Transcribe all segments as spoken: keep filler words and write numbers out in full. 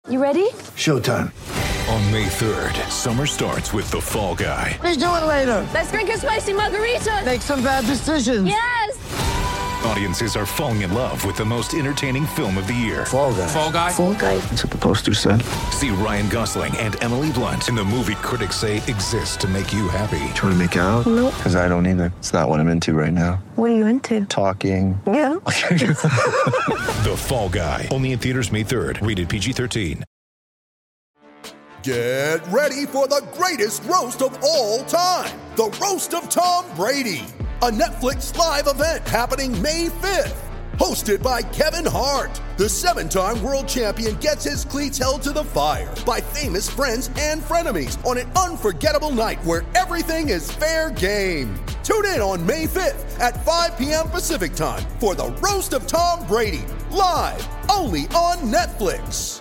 You ready? Showtime. On May third, summer starts with The Fall Guy. Let's do it later. Let's drink a spicy margarita. Make some bad decisions. Yes! Audiences are falling in love with the most entertaining film of the year. Fall Guy. Fall Guy? Fall Guy. That's what the poster said. See Ryan Gosling and Emily Blunt in the movie critics say exists to make you happy. Trying to make it out? Nope. Because I don't either. It's not what I'm into right now. What are you into? Talking. Yeah. The Fall Guy. Only in theaters May third. Rated P G thirteen. Get ready for the greatest roast of all time. The Roast of Tom Brady. A Netflix live event happening May fifth. Hosted by Kevin Hart. The seven-time world champion gets his cleats held to the fire by famous friends and frenemies on an unforgettable night where everything is fair game. Tune in on May fifth at five p.m. Pacific time for the Roast of Tom Brady. Live only on Netflix.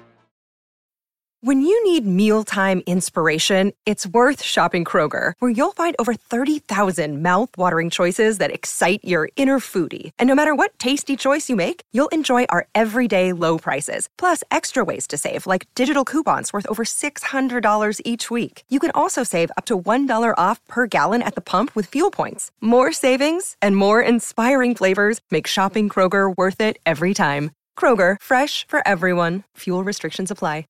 When you need mealtime inspiration, it's worth shopping Kroger, where you'll find over thirty thousand mouth-watering choices that excite your inner foodie. And no matter what tasty choice you make, you'll enjoy our everyday low prices, plus extra ways to save, like digital coupons worth over six hundred dollars each week. You can also save up to one dollar off per gallon at the pump with fuel points. More savings and more inspiring flavors make shopping Kroger worth it every time. Kroger, fresh for everyone. Fuel restrictions apply.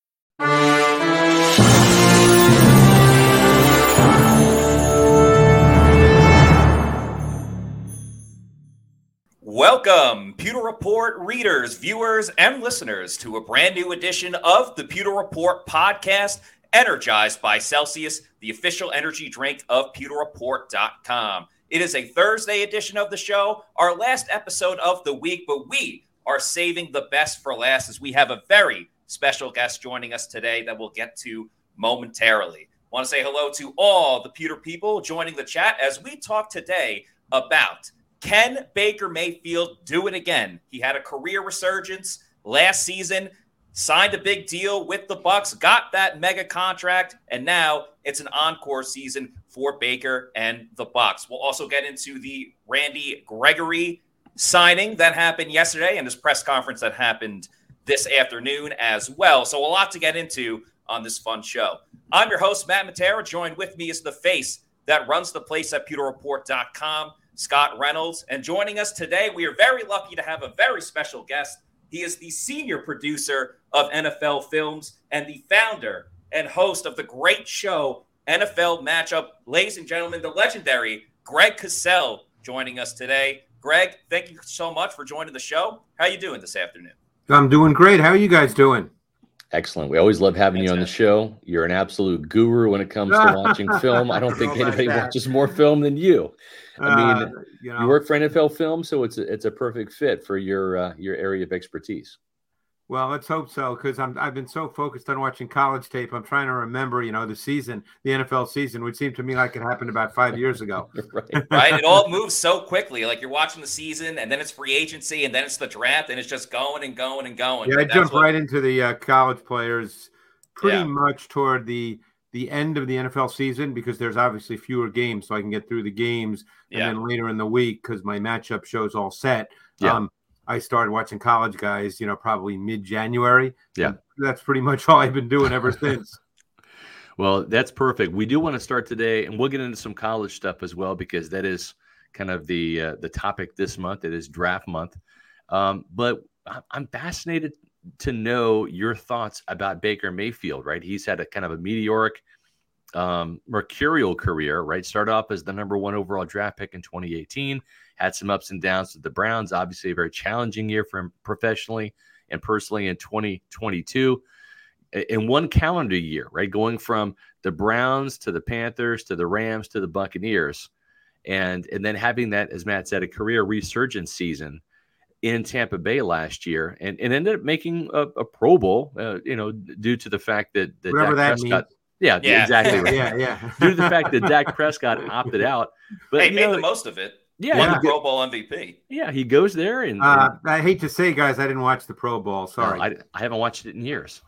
Welcome, Pewter Report readers, viewers, and listeners to a brand new edition of the Pewter Report podcast, energized by Celsius, the official energy drink of pewter report dot com. It is a Thursday edition of the show, our last episode of the week, but we are saving the best for last as we have a very special guest joining us today that we'll get to momentarily. Want to say hello to all the Pewter people joining the chat as we talk today about, can Baker Mayfield do it again? He had a career resurgence last season, signed a big deal with the Bucs, got that mega contract, and now it's an encore season for Baker and the Bucs. We'll also get into the Randy Gregory signing that happened yesterday and this press conference that happened this afternoon as well. So a lot to get into on this fun show. I'm your host, Matt Matera. Joined with me is the face that runs the place at pewter report dot com, Scott Reynolds. And joining us today, we are very lucky to have a very special guest. He is the senior producer of N F L Films and the founder and host of the great show, N F L Matchup. Ladies and gentlemen, the legendary Greg Cosell joining us today. Greg, thank you so much for joining the show. How are you doing this afternoon? I'm doing great. How are you guys doing? Excellent. We always love having you on the show. You're an absolute guru when it comes to watching film. I don't think anybody watches more film than you. I mean, uh, you, know, you work for N F L Film, so it's a, it's a perfect fit for your uh, your area of expertise. Well, let's hope so, because I'm I've been so focused on watching college tape. I'm trying to remember, you know, the season, the N F L season, which seemed to me like it happened about five years ago. right. right. It all moves so quickly. Like you're watching the season, and then it's free agency, and then it's the draft, and it's just going and going and going. Yeah, but I jumped what... right into the uh, college players pretty yeah. much toward the the end of the N F L season, because there's obviously fewer games, so I can get through the games, and yeah. then later in the week, because my matchup show's all set. Yeah. Um, I started watching college guys, you know, probably mid-January. Yeah. That's pretty much all I've been doing ever since. Well, that's perfect. We do want to start today, and we'll get into some college stuff as well, because that is kind of the uh, the topic this month. It is draft month. Um, but I'm fascinated to know your thoughts about Baker Mayfield, right? He's had a kind of a meteoric, um, mercurial career, right? Started off as the number one overall draft pick in twenty eighteen. Had some ups and downs with the Browns. Obviously, a very challenging year for him professionally and personally in twenty twenty-two. In one calendar year, right? Going from the Browns to the Panthers to the Rams to the Buccaneers. And, and then having that, as Matt said, a career resurgence season in Tampa Bay last year, and, and ended up making a, a Pro Bowl, uh, you know, due to the fact that, that Whatever Dak that Prescott, means. Yeah, yeah, exactly right. yeah, yeah. Due to the fact that Dak Prescott opted out. But hey, you made know, the most of it. Yeah, Won he the go- Pro Bowl M V P. Yeah, he goes there. and, Uh, and I hate to say, guys, I didn't watch the Pro Bowl. Sorry. no, I, I haven't watched it in years.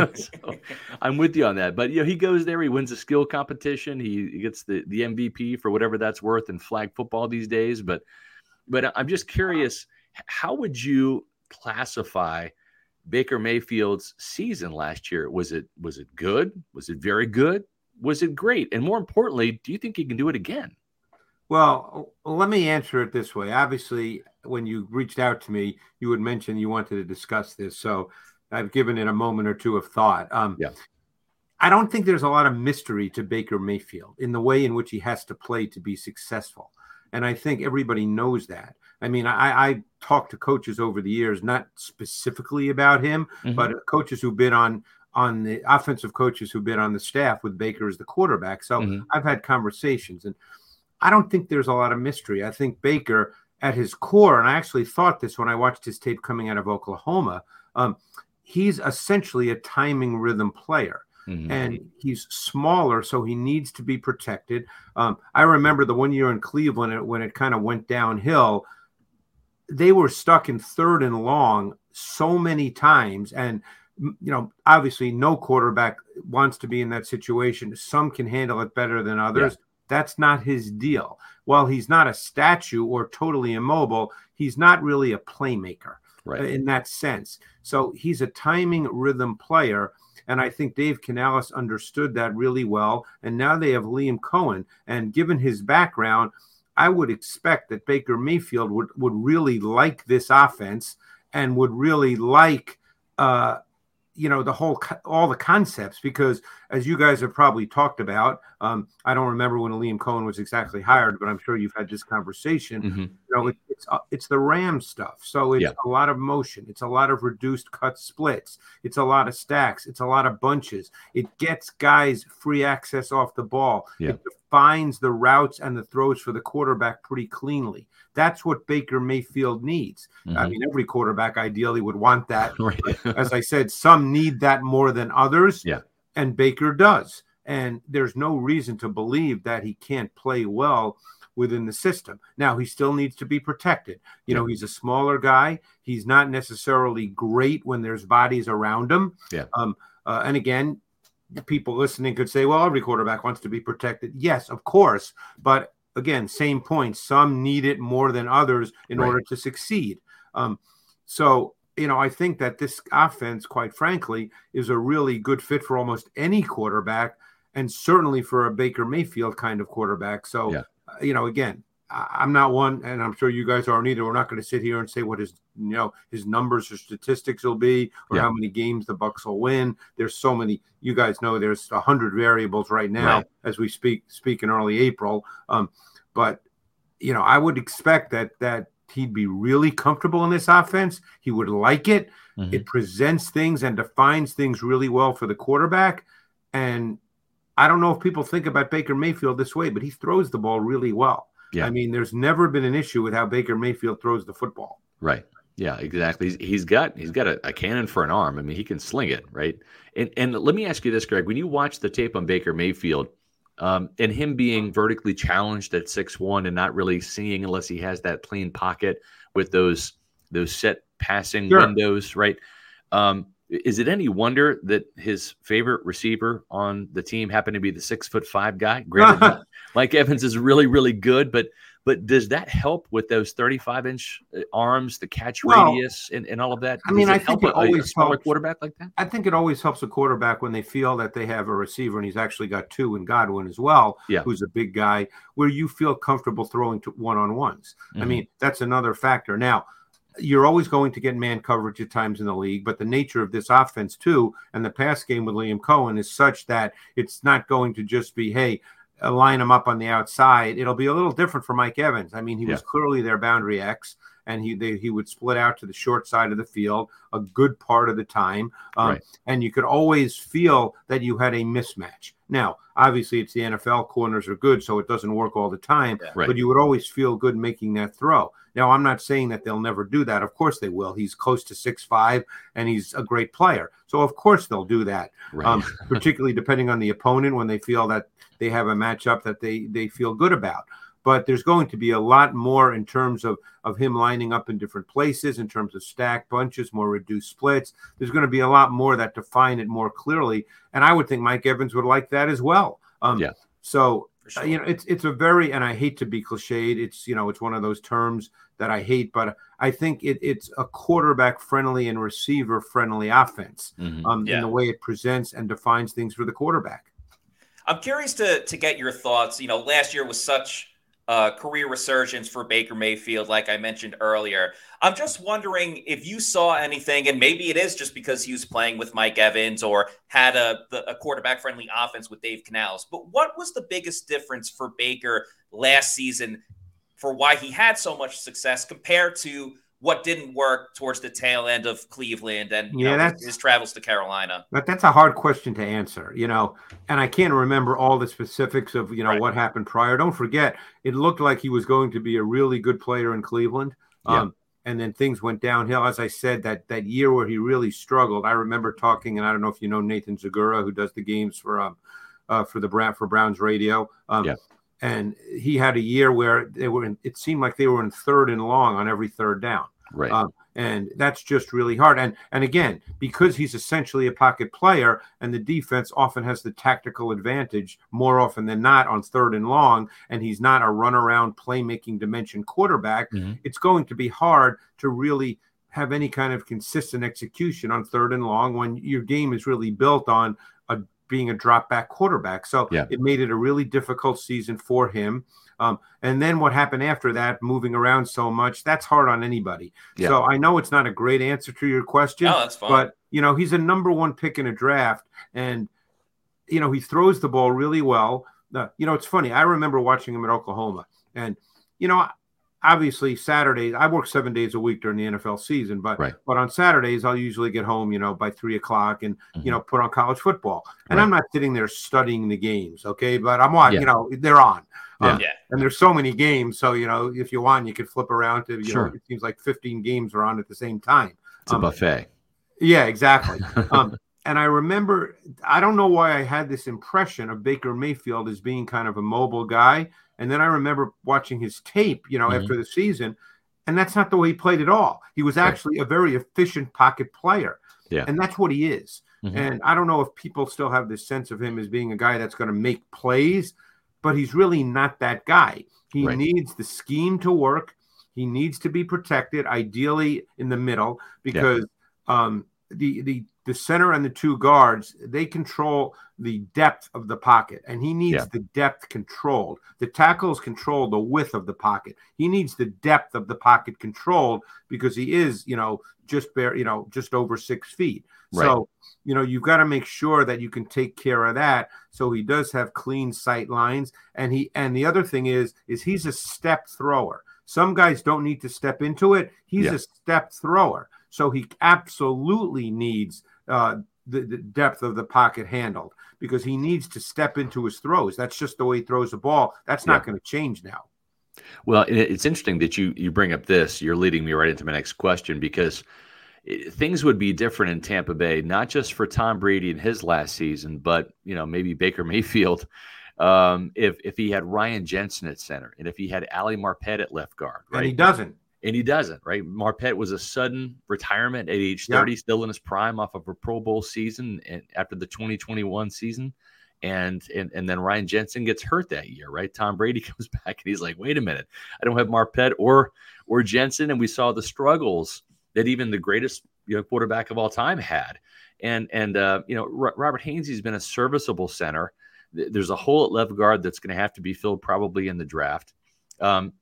So I'm with you on that. But, you know, he goes there. He wins a skill competition. He, he gets the, the M V P for whatever that's worth in flag football these days. But but I'm just curious, how would you classify Baker Mayfield's season last year? Was it was it good? Was it very good? Was it great? And more importantly, do you think he can do it again? Well, let me answer it this way. Obviously, when you reached out to me, you had mentioned you wanted to discuss this. So I've given it a moment or two of thought. Um, yeah. I don't think there's a lot of mystery to Baker Mayfield in the way in which he has to play to be successful. And I think everybody knows that. I mean, I, I talked to coaches over the years, not specifically about him, mm-hmm. but coaches who've been on on the offensive coaches who've been on the staff with Baker as the quarterback. So mm-hmm. I've had conversations, and I don't think there's a lot of mystery. I think Baker at his core, and I actually thought this when I watched his tape coming out of Oklahoma, um, he's essentially a timing rhythm player. Mm-hmm. And he's smaller, so he needs to be protected. Um, I remember the one year in Cleveland it, when it kind of went downhill, they were stuck in third and long so many times. And, you know, obviously no quarterback wants to be in that situation. Some can handle it better than others. Yeah. That's not his deal. While he's not a statue or totally immobile, he's not really a playmaker right. in that sense. So he's a timing rhythm player. And I think Dave Canales understood that really well. And now they have Liam Cohen. And given his background, I would expect that Baker Mayfield would, would really like this offense and would really like, uh, you know, the whole, all the concepts, because as you guys have probably talked about, um, I don't remember when Liam Cohen was exactly hired, but I'm sure you've had this conversation. Mm-hmm. You know, it, it's uh, it's the Ram stuff. So it's yeah. a lot of motion. It's a lot of reduced cut splits. It's a lot of stacks. It's a lot of bunches. It gets guys free access off the ball. Yeah. It defines the routes and the throws for the quarterback pretty cleanly. That's what Baker Mayfield needs. Mm-hmm. I mean, every quarterback ideally would want that. Right. As I said, some need that more than others, yeah. and Baker does. And there's no reason to believe that he can't play well within the system. Now, he still needs to be protected. You yeah. know, he's a smaller guy. He's not necessarily great when there's bodies around him. Yeah. Um. Uh, and again, people listening could say, well, every quarterback wants to be protected. Yes, of course. But again, same point. Some need it more than others in right. order to succeed. Um, so, you know, I think that this offense, quite frankly, is a really good fit for almost any quarterback, and certainly for a Baker Mayfield kind of quarterback. So, yeah. uh, you know, again, I, I'm not one, and I'm sure you guys aren't either. We're not going to sit here and say what his, you know, his numbers or statistics will be, or yeah. how many games the Bucs will win. There's so many. You guys know there's a hundred variables right now right. as we speak speak in early April. Um, but you know, I would expect that that he'd be really comfortable in this offense. He would like it. Mm-hmm. It presents things and defines things really well for the quarterback. And I don't know if people think about Baker Mayfield this way, but he throws the ball really well. Yeah. I mean, there's never been an issue with how Baker Mayfield throws the football. Right. Yeah, exactly. He's, he's got he's got a, a cannon for an arm. I mean, he can sling it, right? And and let me ask you this, Greg. When you watch the tape on Baker Mayfield, um, and him being vertically challenged at six one and not really seeing unless he has that clean pocket with those those set passing sure. windows, right? Um, is it any wonder that his favorite receiver on the team happened to be the six foot five guy? Granted, Mike Evans is really, really good, but but does that help with those thirty-five inch arms, the catch well, radius, and, and all of that? I mean, does I it think help it always a, a smaller helps. quarterback like that. I think it always helps a quarterback when they feel that they have a receiver, and he's actually got two in Godwin as well, yeah. who's a big guy, where you feel comfortable throwing to one-on-ones. Mm-hmm. I mean, that's another factor. Now, you're always going to get man coverage at times in the league, but the nature of this offense too, and the pass game with Liam Cohen is such that it's not going to just be, hey, uh, line him up on the outside. It'll be a little different for Mike Evans. I mean, he yeah. was clearly their boundary X, and he they, he would split out to the short side of the field a good part of the time. Um, right. And you could always feel that you had a mismatch. Now, obviously, it's the N F L. Corners are good, so it doesn't work all the time. Yeah. Right. But you would always feel good making that throw. Now, I'm not saying that they'll never do that. Of course they will. He's close to six five, and he's a great player. So, of course, they'll do that, right. um, particularly depending on the opponent when they feel that they have a matchup that they, they feel good about. But there's going to be a lot more in terms of, of him lining up in different places, in terms of stack bunches, more reduced splits. There's going to be a lot more that define it more clearly. And I would think Mike Evans would like that as well. Um, yeah. So, For sure. Uh, you know, it's it's a very, and I hate to be cliched. It's, you know, it's one of those terms that I hate, but I think it, it's a quarterback friendly and receiver friendly offense Mm-hmm. um, Yeah. in the way it presents and defines things for the quarterback. I'm curious to to get your thoughts. You know, last year was such a career resurgence for Baker Mayfield, like I mentioned earlier. I'm just wondering if you saw anything, and maybe it is just because he was playing with Mike Evans or had a, a quarterback-friendly offense with Dave Canales. But what was the biggest difference for Baker last season for why he had so much success compared to what didn't work towards the tail end of Cleveland and you Yeah, know, that's- his travels to Carolina? But that's a hard question to answer, you know, and I can't remember all the specifics of, you know, Right. what happened prior. Don't forget, it looked like he was going to be a really good player in Cleveland. Yeah. Um, and then things went downhill. As I said, that that year where he really struggled, I remember talking, and I don't know if you know Nathan Zagura, who does the games for um uh, for the Brown for Browns radio. Um, Yeah. And he had a year where they were in, it seemed like they were in third and long on every third down. Right. Um, and that's just really hard. And and again, because he's essentially a pocket player and the defense often has the tactical advantage more often than not on third and long, and he's not a runaround playmaking dimension quarterback, Mhm. it's going to be hard to really have any kind of consistent execution on third and long when your game is really built on a, being a drop back quarterback. So Yeah. it made it a really difficult season for him. Um, and then what happened after that, moving around so much, that's hard on anybody. Yeah. So I know it's not a great answer to your question, No, that's fine. but, you know, he's a number one pick in a draft, and, you know, he throws the ball really well. Uh, you know, it's funny. I remember watching him at Oklahoma, and, you know, obviously Saturdays, I work seven days a week during the N F L season, but, Right. but on Saturdays, I'll usually get home, you know, by three o'clock and, Mhm. you know, put on college football. And Right. I'm not sitting there studying the games. Okay. But I'm watching, Yeah. you know, they're on. Um, Yeah. And there's so many games. So, you know, if you want, you could flip around to, you Sure. know, it seems like fifteen games are on at the same time. It's a Um, buffet. Yeah, exactly. um, and I remember, I don't know why I had this impression of Baker Mayfield as being kind of a mobile guy. And then I remember watching his tape, you know, Mhm. after the season, and that's not the way he played at all. He was Right. actually a very efficient pocket player. Yeah. And that's what he is. Mhm. And I don't know if people still have this sense of him as being a guy that's going to make plays, but he's really not that guy. He Right. needs the scheme to work. He needs to be protected, ideally in the middle, because um, the the the center and the two guards, they control the depth of the pocket, and he needs Yeah. the depth controlled. The tackles control the width of the pocket. He needs the depth of the pocket controlled because he is, you know, just bare, you know, just over six feet. Right. So, you know, you've got to make sure that you can take care of that. So he does have clean sight lines. And he, and the other thing is, is he's a step thrower. Some guys don't need to step into it. He's Yeah. a step thrower. So he absolutely needs uh, the, the depth of the pocket handled because he needs to step into his throws. That's just the way he throws the ball. That's not Yeah. going to change now. Well, it- it's interesting that you you bring up this. You're leading me right into my next question because it, things would be different in Tampa Bay, not just for Tom Brady in his last season, but you know maybe Baker Mayfield um, if if he had Ryan Jensen at center and if he had Ali Marpet at left guard, right? And he doesn't. And he doesn't, right? Marpet was a sudden retirement at age Yeah. thirty, still in his prime off of a Pro Bowl season and after the twenty twenty-one season. And, and and then Ryan Jensen gets hurt that year, right? Tom Brady comes back and he's like, wait a minute, I don't have Marpet or or Jensen. And we saw the struggles that even the greatest you know, quarterback of all time had. And, and uh, you know, R- Robert Hainsey's been a serviceable center. Th- There's a hole at left guard that's going to have to be filled probably in the draft. Um,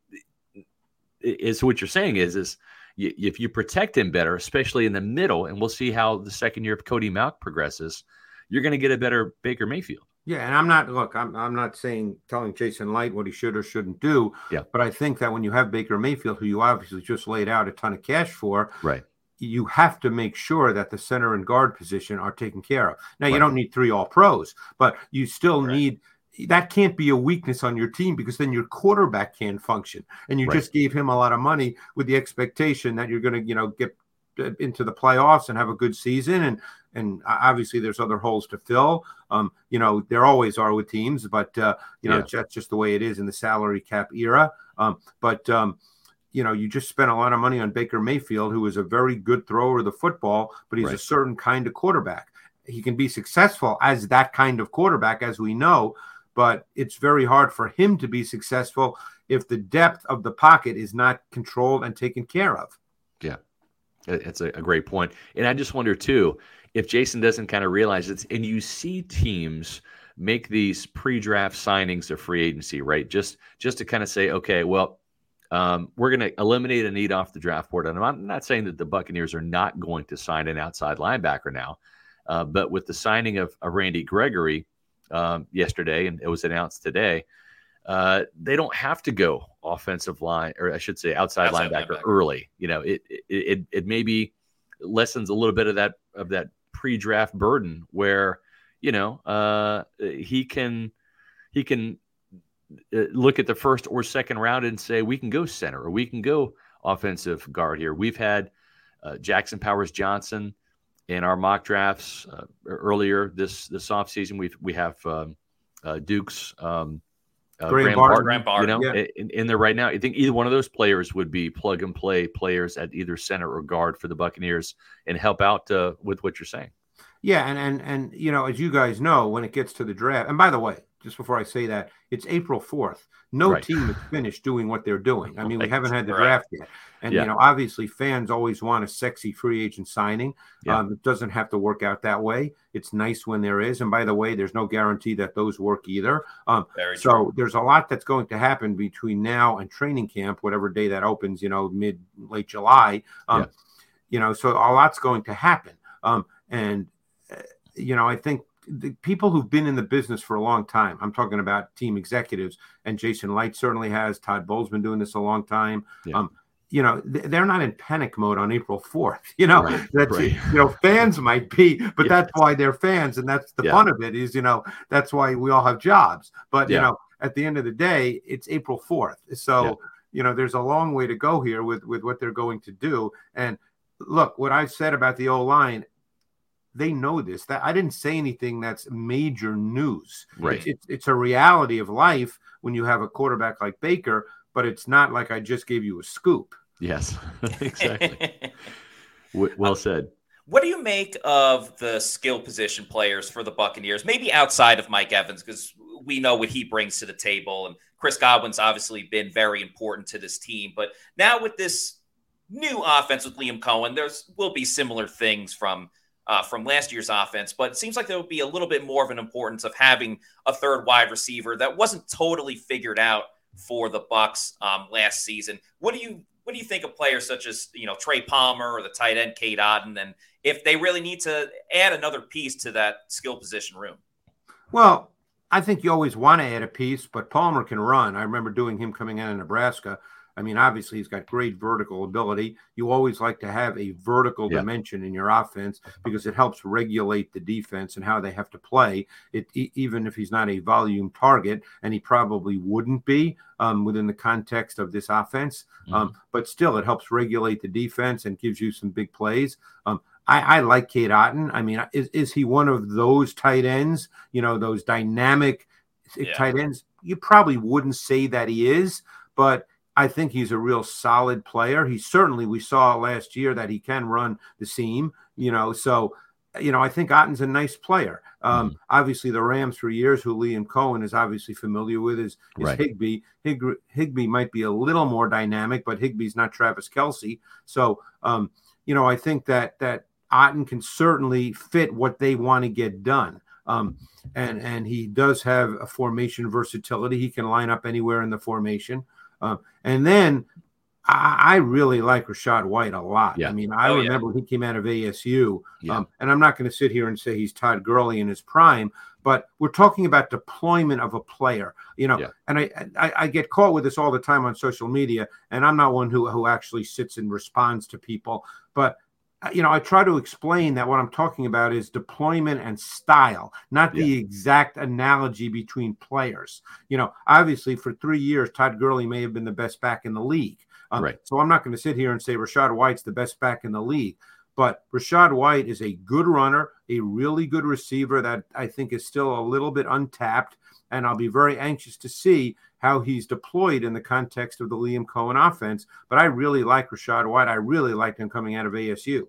is what you're saying is, is you, if you protect him better, especially in the middle, and we'll see how the second year of Cody Mauch progresses, you're going to get a better Baker Mayfield. Yeah, and I'm not look, I'm I'm not saying telling Jason Light what he should or shouldn't do. Yeah. But I think that when you have Baker Mayfield, who you obviously just laid out a ton of cash for, Right. you have to make sure that the center and guard position are taken care of. Now, you Right. don't need three all pros, but you still Right. need that can't be a weakness on your team because then your quarterback can't function. And you Right. just gave him a lot of money with the expectation that you're going to, you know, get into the playoffs and have a good season. And and obviously there's other holes to fill. Um, you know, there always are with teams, but uh, you know, Yeah. that's just the way it is in the salary cap era. Um, but um, you know, you just spent a lot of money on Baker Mayfield, who is a very good thrower of the football, but he's Right. a certain kind of quarterback. He can be successful as that kind of quarterback, as we know, but it's very hard for him to be successful if the depth of the pocket is not controlled and taken care of. Yeah, it's a, a great point. And I just wonder, too, if Jason doesn't kind of realize it, and you see teams make these pre-draft signings of free agency, right? Just just to kind of say, okay, well, um, we're going to eliminate a need off the draft board. And I'm not saying that the Buccaneers are not going to sign an outside linebacker now, uh, but with the signing of, of Randy Gregory um, yesterday, and it was announced today, uh, they don't have to go offensive line, or I should say outside, outside linebacker, linebacker early. You know, it, it it it maybe lessens a little bit of that of that pre-draft burden where, you know, uh, he can he can look at the first or second round and say, we can go center or we can go offensive guard here. We've had uh, Jackson Powers Johnson in our mock drafts uh, earlier this this offseason. We've we have um, uh, Duke's um, uh, Graham Barton, Graham Barton, you know, yeah. in, in there right now. I think either one of those players would be plug and play players at either center or guard for the Buccaneers and help out uh, with what you're saying. Yeah, and, and and you know, as you guys know, when it gets to the draft, and by the way, just before I say that, it's April fourth. No right. team is finished doing what they're doing. I mean, we haven't had the right. draft yet. And, yeah. you know, obviously fans always want a sexy free agent signing. Yeah. Um, it doesn't have to work out that way. It's nice when there is. And by the way, there's no guarantee that those work either. Um, Very so true. There's a lot that's going to happen between now and training camp, whatever day that opens, you know, mid, late July. Um, yeah. You know, so a lot's going to happen. Um, and, you know, I think the people who've been in the business for a long time, I'm talking about team executives, and Jason Light certainly has. Todd Bowles been doing this a long time. Yeah. Um, you know, th- they're not in panic mode on April fourth. You know, right. that's right. you know, fans might be, but yeah. that's why they're fans, and that's the yeah. fun of it. Is you know, that's why we all have jobs. But yeah. you know, at the end of the day, it's April fourth. So yeah. you know, there's a long way to go here with with what they're going to do. And look, what I've said about the O-line, they know this. That I didn't say anything that's major news. Right. It's, it's, it's a reality of life when you have a quarterback like Baker, but it's not like I just gave you a scoop. Yes, exactly. Well said. What do you make of the skill position players for the Buccaneers? Maybe outside of Mike Evans, because we know what he brings to the table. And Chris Godwin's obviously been very important to this team. But now with this new offense with Liam Cohen, there's will be similar things from Uh, from last year's offense, but it seems like there would be a little bit more of an importance of having a third wide receiver that wasn't totally figured out for the Bucs um, last season. What do you what do you think of players such as you know Trey Palmer or the tight end Cade Otton, and if they really need to add another piece to that skill position room? Well, I think you always want to add a piece, but Palmer can run. I remember doing him coming out of Nebraska. I mean, obviously, he's got great vertical ability. You always like to have a vertical yeah. dimension in your offense because it helps regulate the defense and how they have to play. It e- even if he's not a volume target, and he probably wouldn't be um, within the context of this offense, mm-hmm. um, but still, it helps regulate the defense and gives you some big plays. Um, I, I like Cade Otton. I mean, is is he one of those tight ends? You know, those dynamic yeah. tight ends? You probably wouldn't say that he is, but I think he's a real solid player. He certainly, we saw last year that he can run the seam, you know, so, you know, I think Otton's a nice player. Um, mm. Obviously, the Rams for years, who Liam Cohen is obviously familiar with, is, is right. Higbee. Hig- Higbee might be a little more dynamic, but Higbee's not Travis Kelce. So, um, you know, I think that that Otton can certainly fit what they want to get done. Um, and, and he does have a formation versatility. He can line up anywhere in the formation. Uh, and then I, I really like Rachaad White a lot. Yeah. I mean, I oh, remember yeah. when he came out of A S U, yeah. um, and I'm not going to sit here and say he's Todd Gurley in his prime, but we're talking about deployment of a player, you know, yeah. and I, I, I get caught with this all the time on social media, and I'm not one who, who actually sits and responds to people, but you know, I try to explain that what I'm talking about is deployment and style, not the yeah. exact analogy between players. You know, obviously for three years, Todd Gurley may have been the best back in the league. Um, right. So I'm not going to sit here and say Rachaad White's the best back in the league. But Rachaad White is a good runner, a really good receiver that I think is still a little bit untapped. And I'll be very anxious to see how he's deployed in the context of the Liam Cohen offense. But I really like Rachaad White. I really liked him coming out of A S U.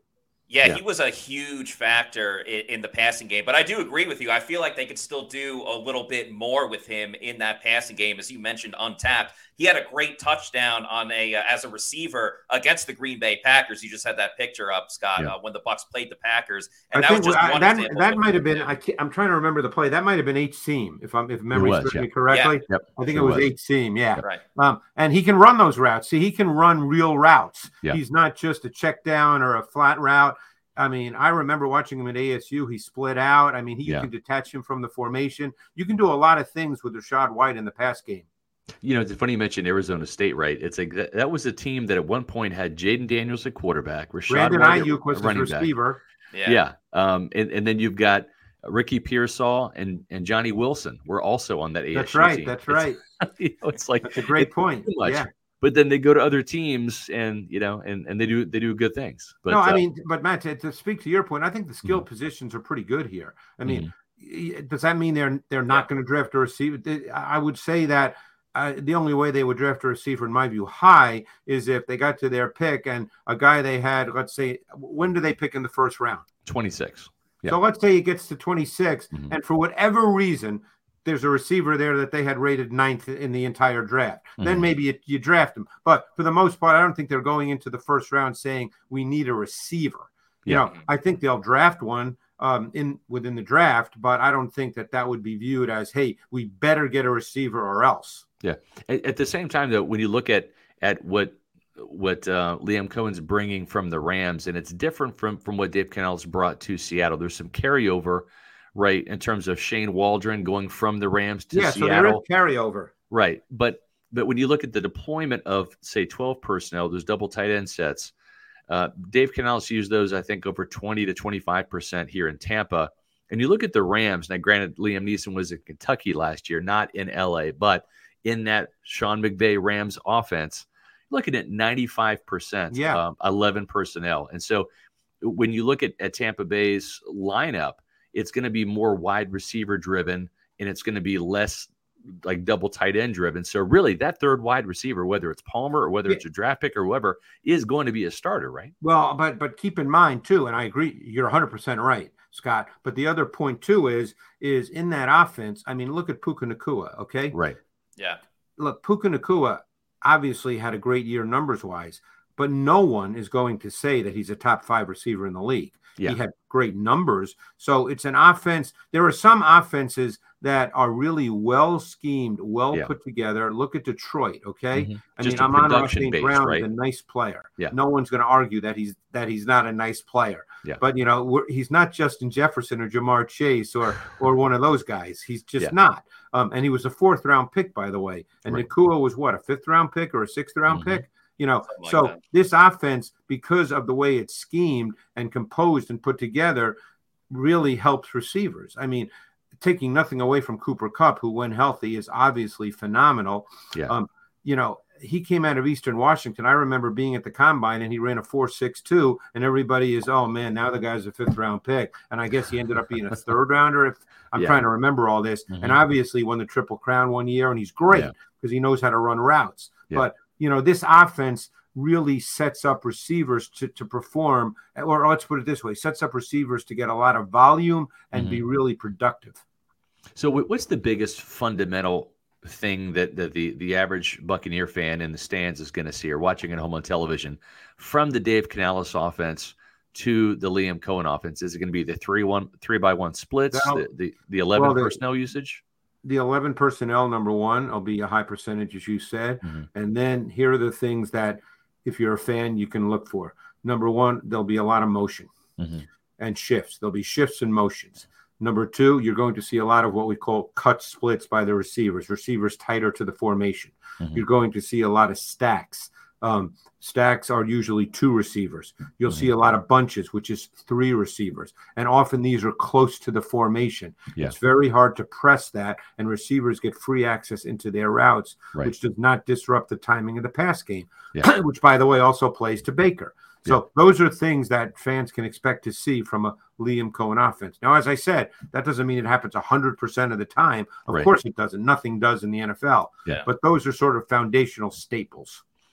Yeah, Yeah. he was a huge factor in, in the passing game. But I do agree with you. I feel like they could still do a little bit more with him in that passing game. As you mentioned, untapped. He had a great touchdown on a uh, as a receiver against the Green Bay Packers. You just had that picture up, Scott, Yeah. uh, when the Bucs played the Packers. And I that think was just I- one that example. that of might have what been. he I did. can't, I'm trying to remember the play. That might have been H seam, if I'm if memory was, serves yeah. me correctly. Yep. I think Sure it was, was. H seam. Yeah. Right. Um, and he can run those routes. See, he can run real routes. Yeah. He's not just a check down or a flat route. I mean, I remember watching him at A S U. He split out. I mean, he, Yeah. you can detach him from the formation. You can do a lot of things with Rachaad White in the pass game. You know, it's funny you mentioned Arizona State, right? It's like that, that was a team that at one point had Jaden Daniels at quarterback, Rashad Brandon White at Ayuk was his running back. receiver. Yeah. Yeah. Um, and, and then you've got Ricky Pearsall and, and Johnny Wilson were also on that A S U That's right. team. That's It's- right. you know, it's like That's a great it's point. too much. Yeah. But then they go to other teams and you know and, and they do they do good things. But no, I uh, mean, but Matt, to, to speak to your point, I think the skill positions are pretty good here. I mean, y- does that mean they're they're not going to draft a receiver? They- I would say that uh, the only way they would draft a receiver, in my view, high is if they got to their pick and a guy they had. Let's say, when do they pick in the first round? twenty-six. Yeah. So let's say he gets to twenty-six, Mhm. and for whatever reason, there's a receiver there that they had rated ninth in the entire draft. Then Mhm. maybe you, you draft him. But for the most part, I don't think they're going into the first round saying we need a receiver. You Yeah. know, I think they'll draft one um, in within the draft, but I don't think that that would be viewed as, hey, we better get a receiver or else. Yeah. At, at the same time, though, when you look at at what what uh, Liam Cohen's bringing from the Rams, and it's different from from what Dave Canales brought to Seattle. There's some carryover, right, in terms of Shane Waldron going from the Rams to Yeah, so there is Seattle, carryover. right? But but when you look at the deployment of say twelve personnel, those double tight end sets, uh, Dave Canales used those I think over twenty to twenty-five percent here in Tampa. And you look at the Rams. Now, granted, Liam Neeson was in Kentucky last year, not in L A, but in that Sean McVay Rams offense, looking at ninety-five percent, Yeah. um, eleven personnel. And so when you look at, at Tampa Bay's lineup, it's going to be more wide receiver driven and it's going to be less like double tight end driven. So really that third wide receiver, whether it's Palmer or whether Yeah. it's a draft pick or whoever, is going to be a starter, right? Well, but but keep in mind too, and I agree, you're one hundred percent right, Scott. But the other point too is is in that offense. I mean, look at Puka Nacua. Okay, Right. Yeah. look, Puka Nacua obviously had a great year numbers wise, but no one is going to say that he's a top five receiver in the league. Yeah. He had great numbers. So it's an offense. There are some offenses that are really well schemed, well Yeah. put together. Look at Detroit. Okay. Mhm. I Just mean, a Amon-Ra production Saint based, Brown right? is a nice player. Yeah. No one's going to argue that he's that he's not a nice player. Yeah. But you know, we're, he's not Justin Jefferson or Jamar Chase or or one of those guys. He's just Yeah. not. Um, and he was a fourth round pick, by the way. And Right. Nacua was what, a fifth round pick or a sixth round Mhm. pick? You know, Something like so that. this offense, because of the way it's schemed and composed and put together, really helps receivers. I mean, taking nothing away from Cooper Kupp, who, when healthy, is obviously phenomenal. Yeah. Um, you know, he came out of Eastern Washington. I remember being at the combine and he ran a four six two, and everybody is, oh man, now the guy's a fifth round pick. And I guess he ended up being a third rounder. If I'm Yeah. trying to remember all this, Mhm. and obviously won the Triple Crown one year, and he's great Yeah. because he knows how to run routes. Yeah. But you know, this offense really sets up receivers to, to perform, or let's put it this way, sets up receivers to get a lot of volume and be really productive. So wh- what's the biggest fundamental thing that, that the, the average Buccaneer fan in the stands is going to see or watching at home on television from the Dave Canales offense to the Liam Cohen offense? Is it going to be the three one three by one splits, Now- the, the, the eleven well, the- personnel usage? The eleven personnel, number one, will be a high percentage, as you said. Mhm. And then here are the things that, if you're a fan, you can look for. Number one, there'll be a lot of motion Mhm. and shifts. There'll be shifts and motions. Number two, you're going to see a lot of what we call cut splits by the receivers, receivers tighter to the formation. Mhm. You're going to see a lot of stacks. Um, stacks are usually two receivers. You'll see a lot of bunches, which is three receivers. And often these are close to the formation. Yeah. It's very hard to press that, and receivers get free access into their routes, Right. which does not disrupt the timing of the pass game, Yeah. which, by the way, also plays to Baker. So those are things that fans can expect to see from a Liam Cohen offense. Now, as I said, that doesn't mean it happens one hundred percent of the time. Of Right. course it doesn't. Nothing does in the N F L. Yeah. But those are sort of foundational staples.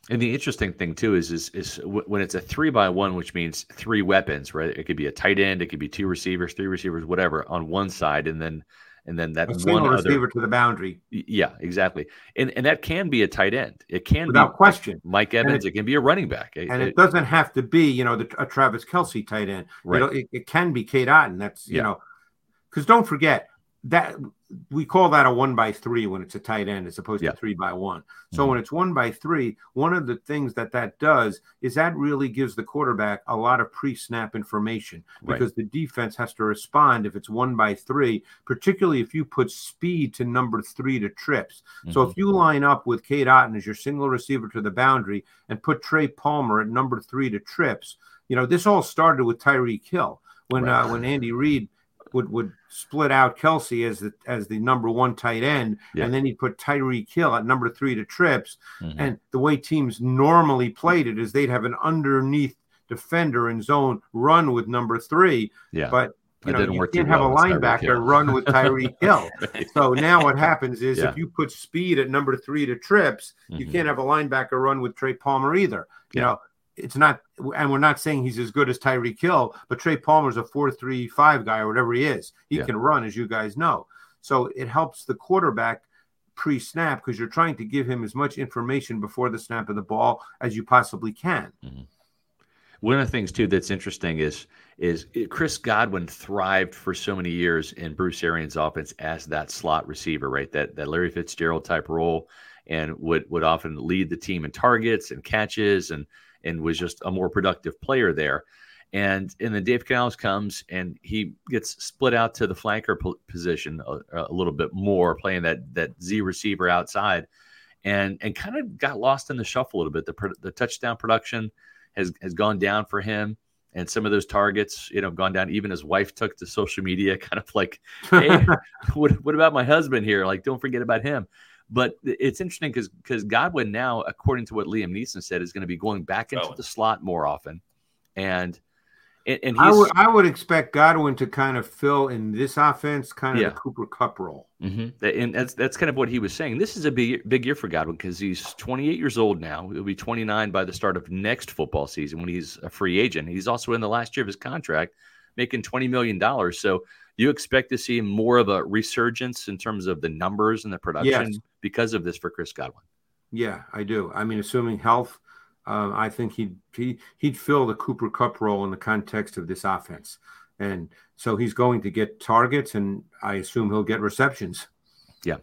And the interesting thing too is, is, is when it's a three by one, which means three weapons, right? It could be a tight end, it could be two receivers, three receivers, whatever on one side. And then, and then that a one single other, receiver to the boundary. Yeah, exactly. And and that can be a tight end. It can without be question. Mike Evans. It, it can be a running back. It, and it, it doesn't have to be, you know, the, a Travis Kelce tight end. Right. You know, it, it can be Cade Otton. That's, you yeah. know, because don't forget that we call that a one by three when it's a tight end as opposed yeah. to three by one. So mm-hmm. when it's one by three, one of the things that that does is that really gives the quarterback a lot of pre-snap information because right. the defense has to respond if it's one by three, particularly if you put speed to number three to trips. Mm-hmm. So if you line up with Cade Otton as your single receiver to the boundary and put Trey Palmer at number three to trips, you know, this all started with Tyreek Hill when right. uh, when Andy Reid would would split out Kelce as the as the number one tight end, yeah. and then he'd put Tyreek Hill at number three to trips. Mm-hmm. And the way teams normally played it is they'd have an underneath defender in zone run with number three. Yeah. But you it know, you work can't well have a linebacker run with Tyreek Hill. right. So now what happens is yeah. if you put speed at number three to trips, mm-hmm. you can't have a linebacker run with Trey Palmer either. You yeah. know, it's not, and we're not saying he's as good as Tyreek Hill, but Trey Palmer's a four three five guy or whatever he is. He yeah. can run, as you guys know. So it helps the quarterback pre-snap because you're trying to give him as much information before the snap of the ball as you possibly can. Mm-hmm. One of the things, too, that's interesting is is Chris Godwin thrived for so many years in Bruce Arians' offense as that slot receiver, right? That that Larry Fitzgerald type role, and would would often lead the team in targets and catches and and was just a more productive player there. And and then Dave Canales comes and he gets split out to the flanker po- position a, a little bit more, playing that that Z receiver outside, and and kind of got lost in the shuffle a little bit. The the touchdown production has has gone down for him, and some of those targets, you know, gone down. Even his wife took to social media, kind of like, hey, what what about my husband here? Like, don't forget about him. But it's interesting because because Godwin now, according to what Liam Neeson said, is going to be going back into oh. the slot more often, and and, and he's, I would I would expect Godwin to kind of fill in this offense kind of yeah. the Cooper Kupp role, mm-hmm. and that's that's kind of what he was saying. This is a big big year for Godwin because he's twenty-eight years old now. He'll be twenty-nine by the start of next football season when he's a free agent. He's also in the last year of his contract, making twenty million dollars. So you expect to see more of a resurgence in terms of the numbers and the production yes. because of this for Chris Godwin? Yeah, I do. I mean, assuming health, um, I think he'd, he, he'd fill the Cooper Kupp role in the context of this offense. And so he's going to get targets, and I assume he'll get receptions. Yeah.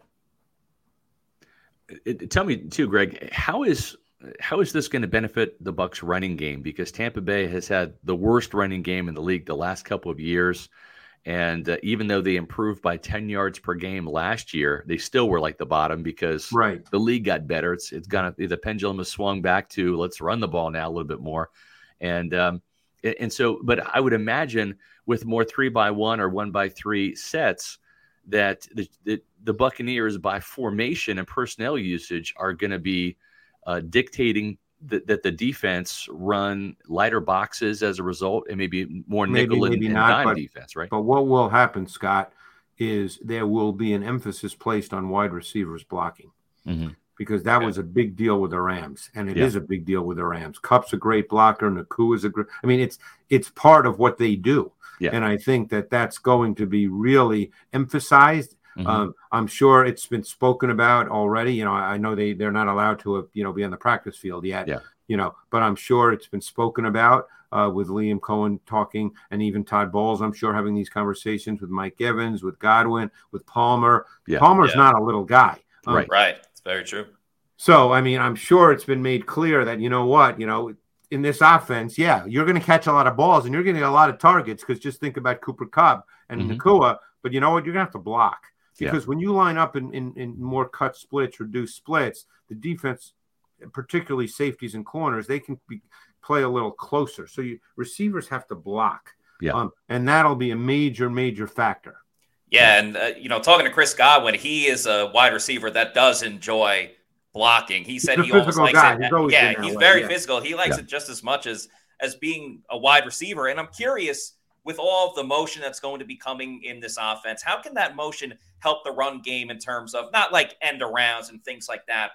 It, it, tell me, too, Greg, how is how is this going to benefit the Bucs running game? Because Tampa Bay has had the worst running game in the league the last couple of years. And uh, even though they improved by ten yards per game last year, they still were like the bottom because right. the league got better. It's it's gonna the pendulum has swung back to let's run the ball now a little bit more, and um, and so. But I would imagine with more three by one or one by three sets, that the the, the Buccaneers by formation and personnel usage are going to be uh, dictating that, that the defense run lighter boxes as a result, and maybe more nickel maybe, maybe and, not, and dime but, defense, right? But what will happen, Scott, is there will be an emphasis placed on wide receivers blocking mm-hmm. because that yeah. was a big deal with the Rams, and it yeah. is a big deal with the Rams. Kupp's a great blocker, Nakua is a great. I mean, it's it's part of what they do, yeah. and I think that that's going to be really emphasized. Mm-hmm. Um, I'm sure it's been spoken about already. You know, I know they, they're not allowed to, uh, you know, be on the practice field yet, yeah. you know, but I'm sure it's been spoken about uh, with Liam Cohen talking, and even Todd Bowles, I'm sure, having these conversations with Mike Evans, with Godwin, with Palmer. Yeah. Palmer's Yeah. not a little guy. Um, Right. Right. It's very true. So, I mean, I'm sure it's been made clear that, you know what, you know, in this offense, yeah, you're going to catch a lot of balls and you're going to get a lot of targets because just think about Cooper Kupp and mm-hmm. Nakua, but you know what, you're going to have to block. Because yeah. when you line up in, in, in more cut splits, reduced splits, the defense, particularly safeties and corners, they can be, play a little closer. So you receivers have to block. Yeah. Um, and that'll be a major, major factor. Yeah, and, uh, you know, talking to Chris Godwin, he is a wide receiver that does enjoy blocking. He said He's he a almost likes guy. it. He's always yeah, been that he's way, very yeah. physical. He likes Yeah. it just as much as as being a wide receiver. And I'm curious, with all of the motion that's going to be coming in this offense, how can that motion help the run game in terms of not like end arounds and things like that, but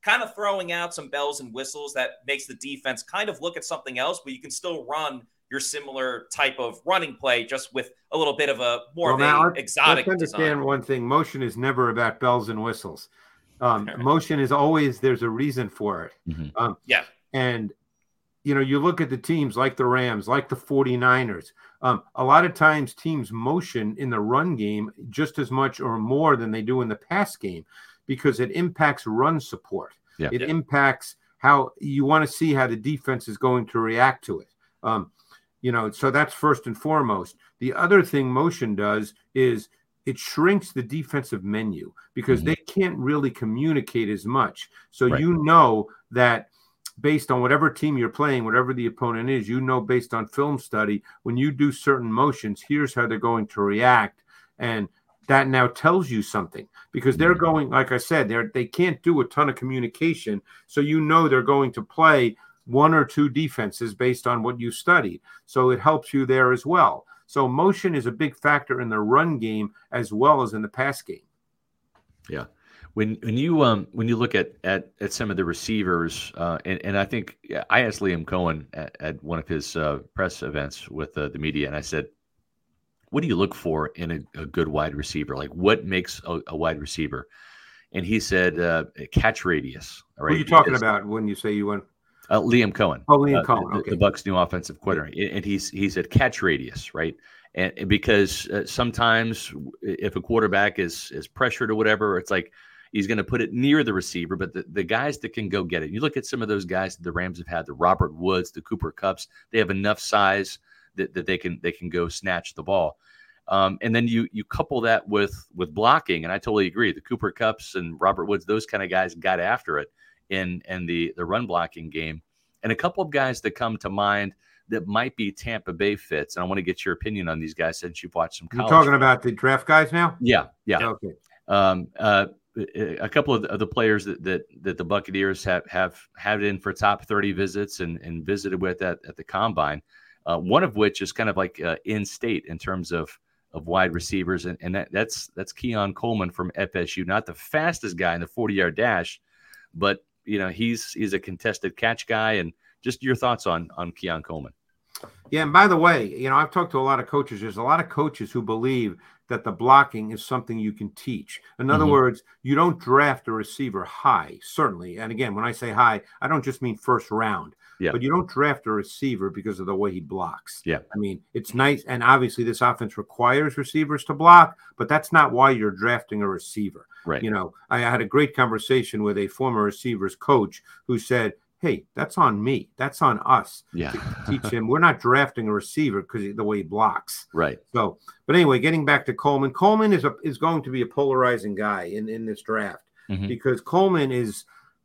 kind of throwing out some bells and whistles that makes the defense kind of look at something else, but you can still run your similar type of running play just with a little bit of a more well, of now, a exotic let's understand design. One thing: motion is never about bells and whistles. Um, motion is always, there's a reason for it. Mm-hmm. Um, yeah. And, you know, you look at the teams like the Rams, like the forty-niners. Um, a lot of times teams motion in the run game just as much or more than they do in the pass game because it impacts run support. Yeah. It yeah. impacts how you want to see how the defense is going to react to it. Um, you know, so that's first and foremost. The other thing motion does is it shrinks the defensive menu because mm-hmm. they can't really communicate as much. So right. you know that based on whatever team you're playing, whatever the opponent is, you know, based on film study, when you do certain motions, here's how they're going to react. And that now tells you something because they're going, like I said, they're, they can't do a ton of communication. So, you know, they're going to play one or two defenses based on what you studied. So it helps you there as well. So motion is a big factor in the run game as well as in the pass game. Yeah. When when you um when you look at at, at some of the receivers, uh, and, and I think I asked Liam Cohen at, at one of his uh, press events with uh, the media, and I said, what do you look for in a, a good wide receiver? Like what makes a, a wide receiver? And he said, uh, catch radius. All right? Who are you talking because, about when you say you went? Uh, Liam Cohen. Oh, Liam uh, Cohen. The, okay. the Bucs' new offensive coordinator. And he's he said catch radius, right? And, and because uh, sometimes if a quarterback is is pressured or whatever, it's like he's going to put it near the receiver. But the, the guys that can go get it, you look at some of those guys that the Rams have had, the Robert Woods, the Cooper Kupps, they have enough size that, that they can they can go snatch the ball. Um, and then you you couple that with with blocking, and I totally agree. The Cooper Kupps and Robert Woods, those kind of guys got after it in in the the run blocking game. And a couple of guys that come to mind that might be Tampa Bay fits, and I want to get your opinion on these guys since you've watched some college. You're talking about the draft guys now? Yeah, yeah. Okay. Um, uh, a couple of the players that that, that the Buccaneers have have had in for top thirty visits and, and visited with at, at the Combine, uh, one of which is kind of like uh, in state in terms of of wide receivers, and, and that, that's that's Keon Coleman from F S U, not the fastest guy in the forty-yard dash, but you know he's he's a contested catch guy. And just your thoughts on on Keon Coleman. Yeah, and by the way, you know I've talked to a lot of coaches. There's a lot of coaches who believe that the blocking is something you can teach. In other mm-hmm. words, you don't draft a receiver high, certainly. And again, when I say high, I don't just mean first round. Yeah. But you don't draft a receiver because of the way he blocks. Yeah. I mean, it's nice. And obviously this offense requires receivers to block, but that's not why you're drafting a receiver. Right. You know, I had a great conversation with a former receivers coach who said, hey, that's on me. That's on us. Yeah. To teach him. We're not drafting a receiver because of the way he blocks. Right. So, but anyway, getting back to Coleman, Coleman is a, is going to be a polarizing guy in, in this draft mm-hmm. because Coleman is,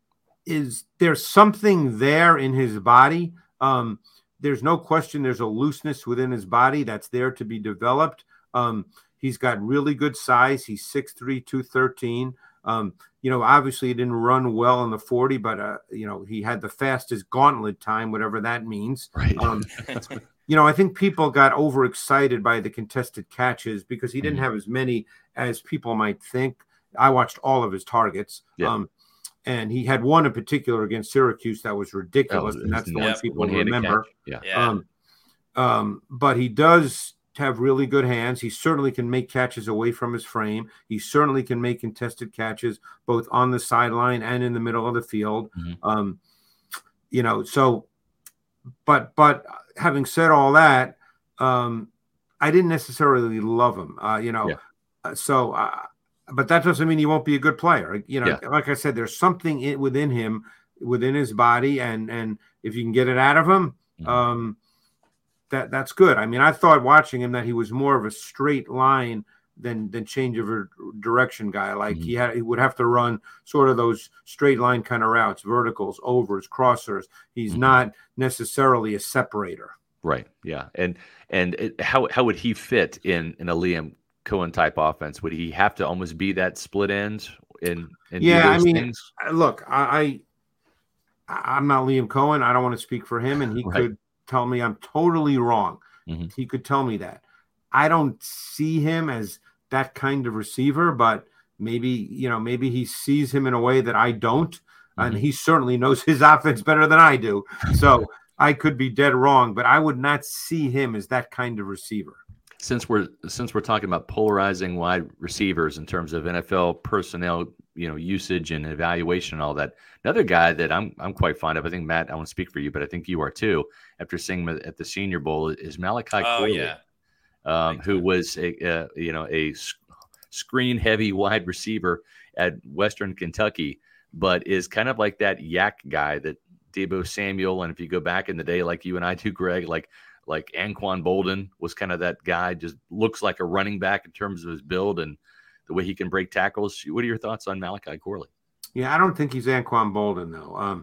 is there's something there in his body. Um, there's no question there's a looseness within his body that's there to be developed. Um, he's got really good size. He's six three, two thirteen. Um, you know, obviously he didn't run well in the forty, but, uh, you know, he had the fastest gauntlet time, whatever that means. Right. Um, you know, I think people got overexcited by the contested catches because he didn't mm-hmm. have as many as people might think. I watched all of his targets. Yeah. Um, and he had one in particular against Syracuse that was ridiculous. Oh, and that's the one yep. people remember. Yeah. yeah. Um, um, but he does have really good hands. He certainly can make catches away from his frame. He certainly can make contested catches both on the sideline and in the middle of the field. Mm-hmm. Um, you know, so, but, but having said all that, um, I didn't necessarily love him, uh, you know, yeah. uh, so, uh, but that doesn't mean he won't be a good player. You know, yeah. like I said, there's something in, within him, within his body. And, and if you can get it out of him, mm-hmm. um, that that's good. I mean, I thought watching him that he was more of a straight line than, than change of a direction guy. Like mm-hmm. he had, he would have to run sort of those straight line kind of routes, verticals, overs, crossers. He's mm-hmm. not necessarily a separator. Right. Yeah. And, and it, how, how would he fit in, in a Liam Cohen type offense? Would he have to almost be that split end in, in yeah, I mean, things? look, I, I, I'm not Liam Cohen. I don't want to speak for him, and he right. could tell me I'm totally wrong. Mm-hmm. He could tell me that. I don't see him as that kind of receiver, but maybe, you know, maybe he sees him in a way that I don't. and he certainly knows his offense better than I do. So I could be dead wrong, but I would not see him as that kind of receiver. Since we're since we're talking about polarizing wide receivers in terms of N F L personnel, you know, usage and evaluation and all that, another guy that I'm I'm quite fond of, I think, Matt, I won't speak for you, but I think you are too, after seeing him at the Senior Bowl, is Malachi Oh, Corley, yeah. um, who was a uh, you know a screen heavy wide receiver at Western Kentucky, but is kind of like that yak guy that Deebo Samuel, and if you go back in the day, like you and I do, Greg, like like Anquan Bolden was kind of that guy, just looks like a running back in terms of his build and the way he can break tackles. What are your thoughts on Malachi Corley? Yeah, I don't think he's Anquan Bolden, though. Um,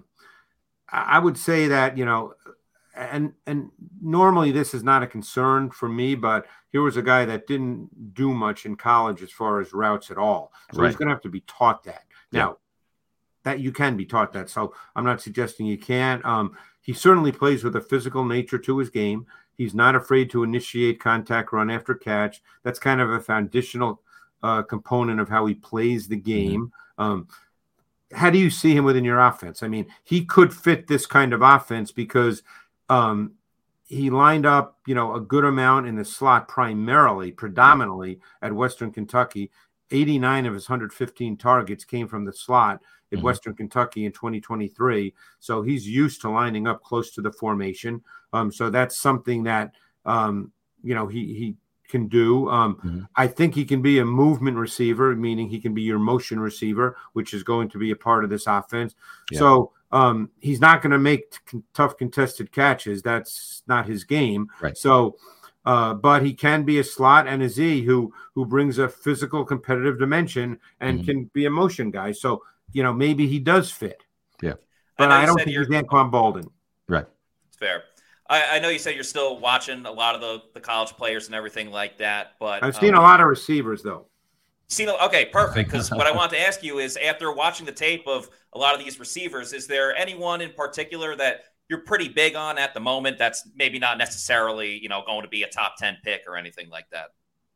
I would say that, you know, and and normally this is not a concern for me, but here was a guy that didn't do much in college as far as routes at all. So Right. he's going to have to be taught that. Yeah. Now, that you can be taught that. So I'm not suggesting you can't. Um, he certainly plays with a physical nature to his game. He's not afraid to initiate contact run after catch. That's kind of a foundational uh, component of how he plays the game. Mm-hmm. Um, how do you see him within your offense? I mean, he could fit this kind of offense because um, he lined up, you know, a good amount in the slot primarily, predominantly at Western Kentucky. eighty-nine of his one hundred fifteen targets came from the slot at mm-hmm. Western Kentucky in twenty twenty-three. So he's used to lining up close to the formation. Um, so that's something that, um, you know, he, he can do. Um, mm-hmm. I think he can be a movement receiver, meaning he can be your motion receiver, which is going to be a part of this offense. Yeah. So um, he's not going to make t- tough contested catches. That's not his game. Right. So, Uh, but he can be a slot and a Z who who brings a physical competitive dimension and mm-hmm. can be a motion guy. So, you know, maybe he does fit. Yeah. But I, I don't think he's Anquan Bolden. Right. It's fair. I, I know you said you're still watching a lot of the, the college players and everything like that, but I've seen um, a lot of receivers though. Seen okay, perfect. Because what I want to ask you is, after watching the tape of a lot of these receivers, is there anyone in particular that you're pretty big on at the moment that's maybe not necessarily, you know, going to be a top ten pick or anything like that?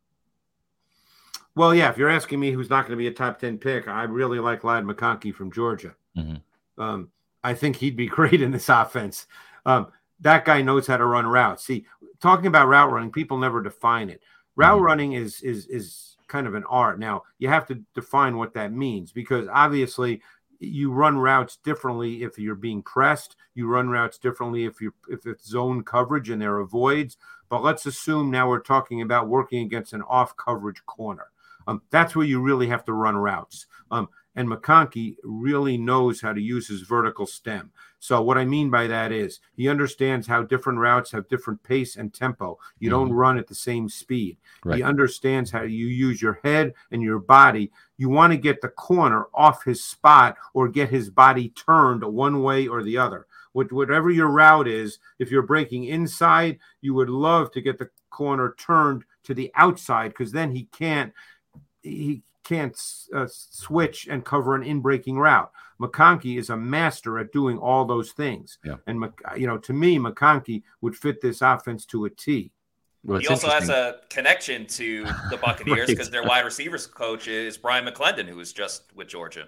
Well, yeah, if you're asking me who's not going to be a top ten pick, I really like Ladd McConkey from Georgia. Mm-hmm. Um, I think he'd be great in this offense. Um, that guy knows how to run routes. See, talking about route running, people never define it. Route mm-hmm. running is is is kind of an art. Now, you have to define what that means, because obviously you run routes differently if you're being pressed. You run routes differently if you if it's zone coverage and there are voids. But let's assume now we're talking about working against an off coverage corner. Um, that's where you really have to run routes. Um, and McConkey really knows how to use his vertical stem. So what I mean by that is he understands how different routes have different pace and tempo. You mm-hmm. don't run at the same speed. Right. He understands how you use your head and your body. You want to get the corner off his spot or get his body turned one way or the other. Whatever your route is, if you're breaking inside, you would love to get the corner turned to the outside, because then he can't he can't uh, switch and cover an in-breaking route. McConkey is a master at doing all those things. Yeah. And, you know, to me, McConkey would fit this offense to a T. Well, he also has a connection to the Buccaneers because right. their wide receivers coach is Brian McClendon, who was just with Georgia.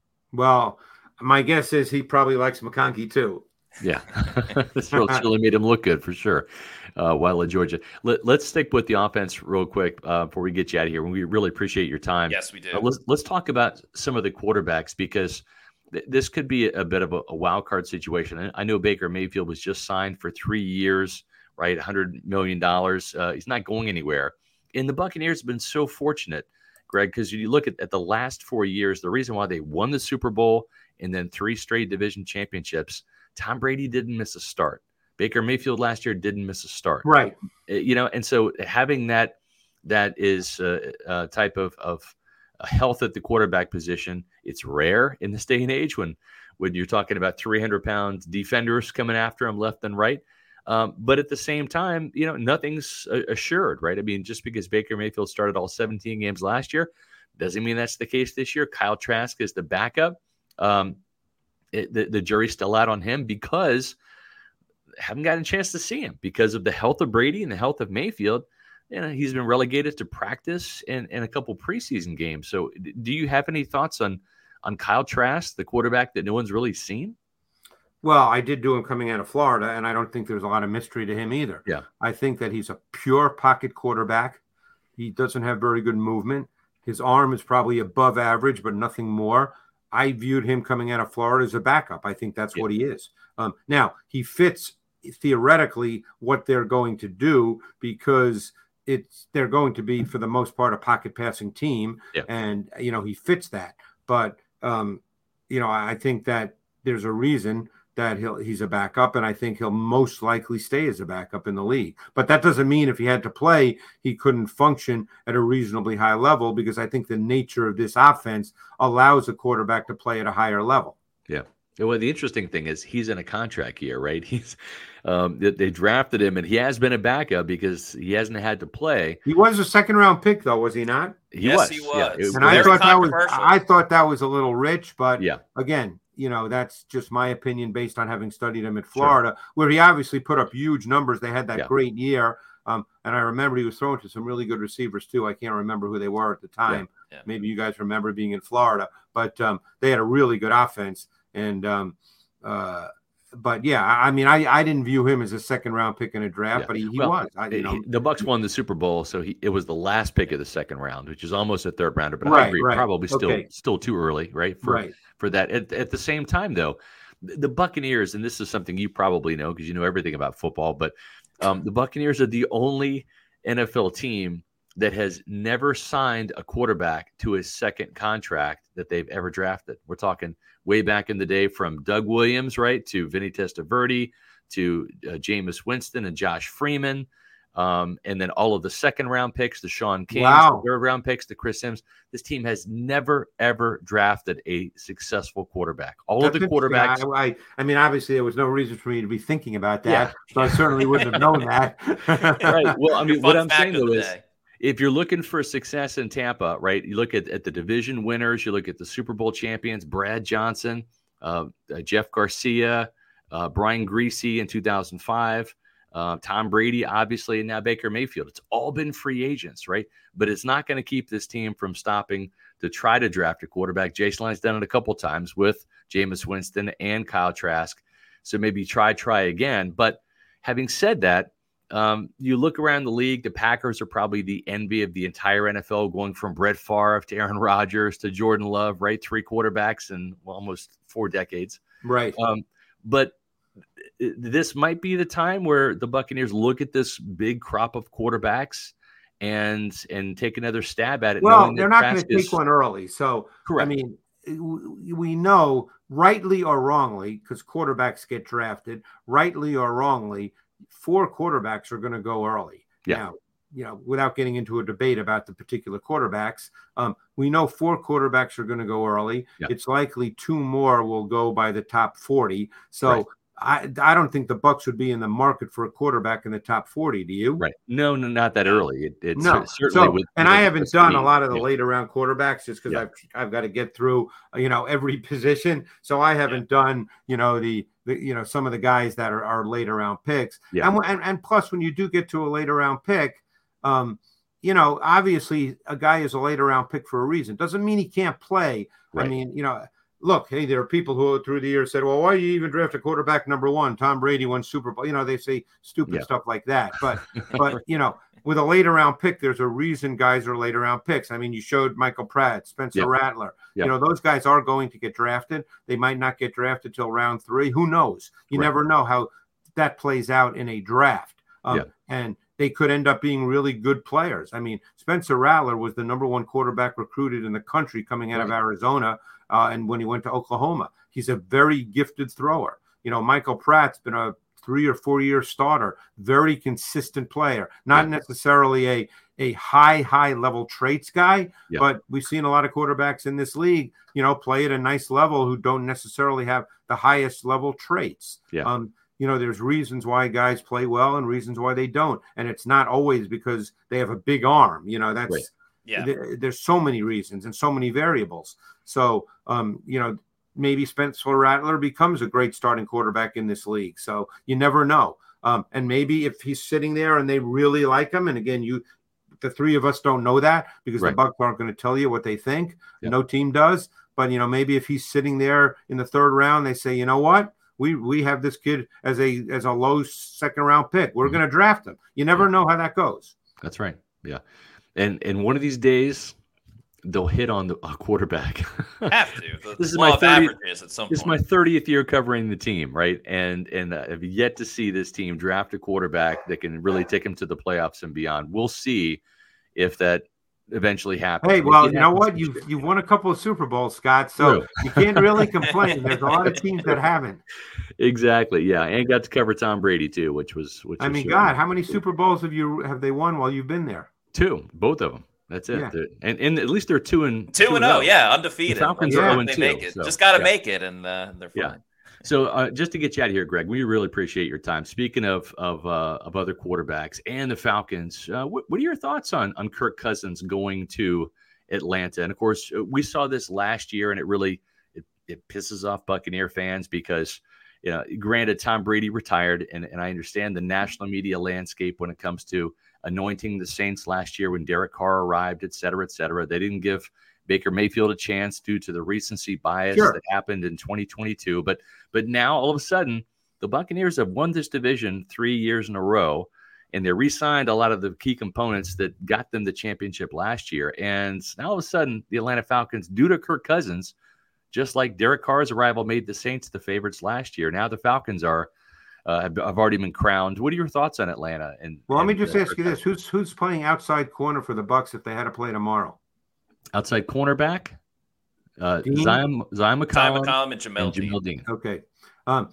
Well, my guess is he probably likes McConkey too. Yeah, this really made him look good for sure. Uh, while at Georgia, Let, let's stick with the offense real quick uh, before we get you out of here. We really appreciate your time. Yes, we do. Uh, let's let's talk about some of the quarterbacks, because th- this could be a, a bit of a, a wild card situation. I know Baker Mayfield was just signed for three years, right? one hundred million dollars. Uh, he's not going anywhere. And the Buccaneers have been so fortunate, Greg, because you look at, at the last four years, the reason why they won the Super Bowl and then three straight division championships. Tom Brady didn't miss a start. Baker Mayfield last year didn't miss a start. Right. You know, and so having that, that is a, a type of, of health at the quarterback position. It's rare in this day and age when, when you're talking about three hundred pound defenders coming after him left and right. Um, but at the same time, you know, nothing's assured, right? I mean, just because Baker Mayfield started all seventeen games last year doesn't mean that's the case this year. Kyle Trask is the backup. Um, It, the, the jury's still out on him because haven't gotten a chance to see him because of the health of Brady and the health of Mayfield. You know, he's been relegated to practice and, and a couple preseason games. So do you have any thoughts on on Kyle Trask, the quarterback that no one's really seen? Well, I did do him coming out of Florida, and I don't think there's a lot of mystery to him either. Yeah. I think that he's a pure pocket quarterback. He doesn't have very good movement. His arm is probably above average, but nothing more. I viewed him coming out of Florida as a backup. I think that's yeah. what he is. Um, now, he fits theoretically what they're going to do because it's they're going to be, for the most part, a pocket passing team. Yeah. And, you know, he fits that. But, um, you know, I think that there's a reason that he'll he's a backup, and I think he'll most likely stay as a backup in the league. But that doesn't mean if he had to play, he couldn't function at a reasonably high level, because I think the nature of this offense allows a quarterback to play at a higher level. Yeah. Well, the interesting thing is he's in a contract year, right? He's um, they, they drafted him, and he has been a backup because he hasn't had to play. He was a second round pick, though, was he not? He yes, was. he was. Yeah, it, and I thought that was I thought that was a little rich, but yeah. again, you know, that's just my opinion based on having studied him at Florida, sure. where he obviously put up huge numbers. They had that yeah. great year. Um, and I remember he was throwing to some really good receivers, too. I can't remember who they were at the time. Yeah. Yeah. Maybe you guys remember being in Florida. But um, they had a really good offense. And um, uh, but, yeah, I mean, I, I didn't view him as a second-round pick in a draft, yeah. but he, he well, was. I, you know. The Bucs won the Super Bowl, so he, it was the last pick of the second round, which is almost a third-rounder. But right, I agree, right. probably still okay. still too early, right, for, right. for that. At, at the same time, though, the Buccaneers, and this is something you probably know because you know everything about football, but um, the Buccaneers are the only N F L team that has never signed a quarterback to a second contract that they've ever drafted. We're talking way back in the day from Doug Williams, right, to Vinny Testaverde, to uh, Jameis Winston and Josh Freeman, um, and then all of the second-round picks, the Sean Kings, wow. the third-round picks, the Chris Sims. This team has never, ever drafted a successful quarterback. All That's of the quarterbacks. I, I, I mean, obviously, there was no reason for me to be thinking about that, yeah. so I certainly wouldn't have known that. Right. Well, I mean, what I'm saying, though, is day. if you're looking for success in Tampa, right, you look at, at the division winners, you look at the Super Bowl champions, Brad Johnson, uh, uh, Jeff Garcia, uh, Brian Griese in two thousand five, uh, Tom Brady, obviously, and now Baker Mayfield. It's all been free agents, right? But it's not going to keep this team from stopping to try to draft a quarterback. Jason Line's done it a couple times with Jameis Winston and Kyle Trask. So maybe try, try again. But having said that, Um, you look around the league, the Packers are probably the envy of the entire N F L, going from Brett Favre to Aaron Rodgers to Jordan Love, right? Three quarterbacks in well, almost four decades. Right. Um, but this might be the time where the Buccaneers look at this big crop of quarterbacks and and take another stab at it. Well, they're not going to is... take one early. So, correct. I mean, we know, rightly or wrongly, because quarterbacks get drafted, rightly or wrongly, four quarterbacks are going to go early. Yeah. Now, you know, without getting into a debate about the particular quarterbacks, um, we know four quarterbacks are going to go early. Yeah. It's likely two more will go by the top forty. So right. I, I don't think the Bucs would be in the market for a quarterback in the top forty. Do you? Right. No, no, not that early. It, it's no. certainly so, with, and with, I haven't done a lot of the yeah. later round quarterbacks just because yeah. I've I've got to get through you know every position. So I haven't yeah. done you know the, the you know some of the guys that are, are later round picks. Yeah. And, and and plus when you do get to a later round pick, um, you know obviously a guy is a later round pick for a reason. Doesn't mean he can't play. Right. I mean you know. Look, hey, there are people who through the years said, well, why do you even draft a quarterback number one? Tom Brady won Super Bowl. You know, they say stupid yeah. stuff like that. But, but you know, with a later round pick, there's a reason guys are later round picks. I mean, you showed Michael Pratt, Spencer yep. Rattler. Yep. You know, those guys are going to get drafted. They might not get drafted till round three. Who knows? You right. never know how that plays out in a draft. Um, yeah. And they could end up being really good players. I mean, Spencer Rattler was the number one quarterback recruited in the country coming out right. of Arizona. Uh, and when he went to Oklahoma, he's a very gifted thrower. You know, Michael Pratt's been a three or four year starter, very consistent player, not yeah. necessarily a, a high, high level traits guy, yeah. but we've seen a lot of quarterbacks in this league, you know, play at a nice level who don't necessarily have the highest level traits. Yeah. Um, you know, there's reasons why guys play well and reasons why they don't. And it's not always because they have a big arm. You know, that's right. yeah. th- there's so many reasons and so many variables. So, um, you know, maybe Spencer Rattler becomes a great starting quarterback in this league. So you never know. Um, and maybe if he's sitting there and they really like him, and again, you the three of us don't know that because Right. the Bucs aren't going to tell you what they think. Yeah. No team does. But, you know, maybe if he's sitting there in the third round, they say, you know what? We we have this kid as a as a low second round pick. We're Mm-hmm. going to draft him. You never know how that goes. That's right. Yeah. And and one of these days they'll hit on the a quarterback. Have to. The This is law my of thirtieth averages at some This is point. my thirtieth year covering the team, right? And and uh, I've yet to see this team draft a quarterback that can really take them to the playoffs and beyond. We'll see if that eventually happens. Hey, If well, it you know happens what? this You've year. you've won a couple of Super Bowls, Scott. So True. you can't really complain. There's a lot of teams that haven't. Exactly. Yeah, and got to cover Tom Brady too, which was which. I was mean, sure- God, how many Super Bowls have you have they won while you've been there? Two, both of them. That's it. Yeah. They're- And and at least they're two and Two and oh. oh, yeah, undefeated. The Falcons Let's are hope oh and they two, make it. so, Just got to yeah. make it, and uh, they're fine. Yeah. So uh, just to get you out of here, Greg, we really appreciate your time. Speaking of of uh, of other quarterbacks and the Falcons, uh, what, what are your thoughts on on Kirk Cousins going to Atlanta? And of course, we saw this last year, and it really it, it pisses off Buccaneer fans because, you know, granted, Tom Brady retired, and, and I understand the national media landscape when it comes to anointing the Saints last year when Derek Carr arrived, et cetera, et cetera. They didn't give Baker Mayfield a chance due to the recency bias Sure. that happened in twenty twenty-two. But but now all of a sudden, the Buccaneers have won this division three years in a row, and they re-signed a lot of the key components that got them the championship last year. And now all of a sudden, the Atlanta Falcons, due to Kirk Cousins, just like Derek Carr's arrival made the Saints the favorites last year, now the Falcons are uh, have, have already been crowned. What are your thoughts on Atlanta? And Well, let me and, just uh, ask you this: Who's who's playing outside corner for the Bucs if they had to play tomorrow? outside cornerback, uh, Dean? Zion, Zion Ty McCollum, McCollum and Jamel and Dean. Jamel Dean. Okay. Um,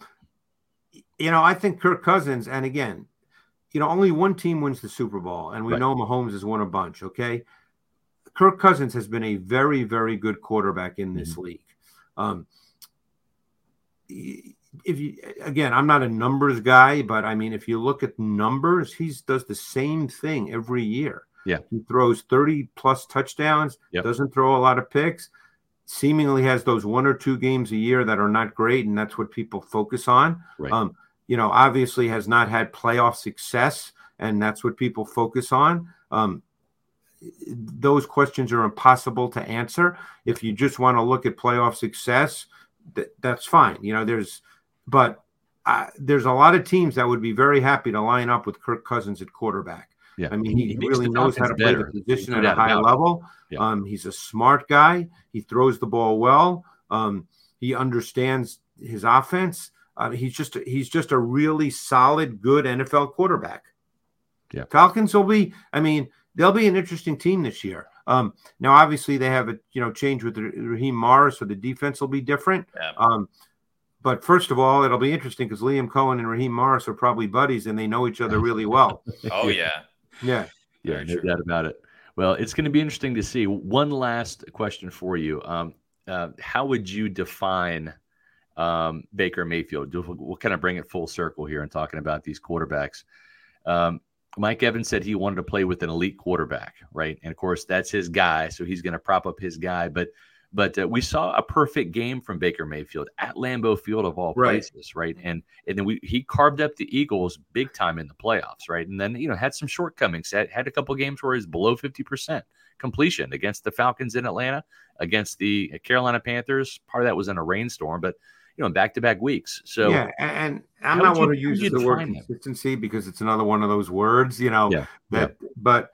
you know, I think Kirk Cousins, and again, you know, only one team wins the Super Bowl, and we Right. know Mahomes has won a bunch, okay? Kirk Cousins has been a very, very good quarterback in this Mm-hmm. league. Um, if you, again, I'm not a numbers guy, but I mean, if you look at numbers, he does the same thing every year. Yeah. He throws thirty plus touchdowns, Yep. doesn't throw a lot of picks, seemingly has those one or two games a year that are not great, and that's what people focus on. Right. Um, you know, obviously has not had playoff success, and that's what people focus on. Um, those questions are impossible to answer. If you just want to look at playoff success, th- that's fine. You know, there's, but uh, there's a lot of teams that would be very happy to line up with Kirk Cousins at quarterback. Yeah. I mean, he, He makes really the knows how to Falcons play better. the position No at a doubt high about it. level. Yeah. Um, he's a smart guy. He throws the ball well. Um, he understands his offense. Uh, he's just he's just a really solid, good N F L quarterback. Yeah. Falcons will be. I mean, they'll be an interesting team this year. Um, now, obviously, they have a you know change with Raheem Morris, so the defense will be different. Yeah. Um, but first of all, it'll be interesting because Liam Cohen and Raheem Morris are probably buddies, and they know each other really well. Oh, yeah. Yeah. Yeah, Very no true. doubt about it. Well, it's going to be interesting to see. One last question for you. Um, uh, how would you define um, Baker Mayfield? We'll, we'll kind of bring it full circle here and talking about these quarterbacks. Um, Mike Evans said he wanted to play with an elite quarterback, right? And of course, that's his guy, so he's going to prop up his guy. But but uh, we saw a perfect game from Baker Mayfield at Lambeau Field of all Right. places, right? And and then we he carved up the Eagles big time in the playoffs, right? And then you know had some shortcomings. Had had a couple games where he's below fifty percent completion against the Falcons in Atlanta, against the Carolina Panthers. Part of that was in a rainstorm, but you know back to back weeks. So yeah, and, and I'm how not would one you- who how would uses you the word define him? consistency because it's another one of those words, you know. Yeah, That, but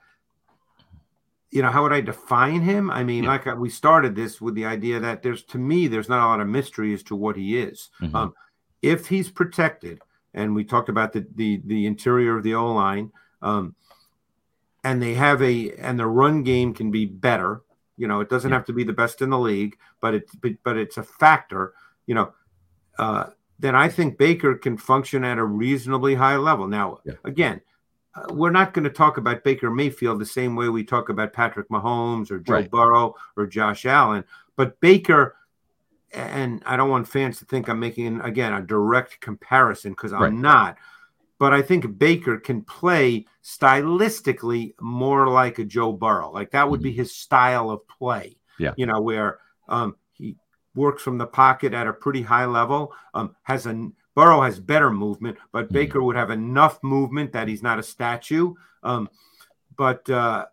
you know, how would I define him? I mean, Yeah. like I, we started this with the idea that there's, to me, there's not a lot of mystery as to what he is. Mhm. Um, if he's protected, and we talked about the the the interior of the O line, um, and they have a and the run game can be better. You know, it doesn't Yeah. have to be the best in the league, but it's but, but it's a factor. You know, uh, then I think Baker can function at a reasonably high level. Now, Yeah. again, uh, we're not going to talk about Baker Mayfield the same way we talk about Patrick Mahomes or Joe Right. Burrow or Josh Allen, but Baker. And I don't want fans to think I'm making, again, a direct comparison because I'm Right. not. But I think Baker can play stylistically more like a Joe Burrow. Like that would be his style of play. Yeah. You know, where um, he works from the pocket at a pretty high level. Um, has a Burrow has better movement, but Mhm. Baker would have enough movement that he's not a statue. Um, but uh,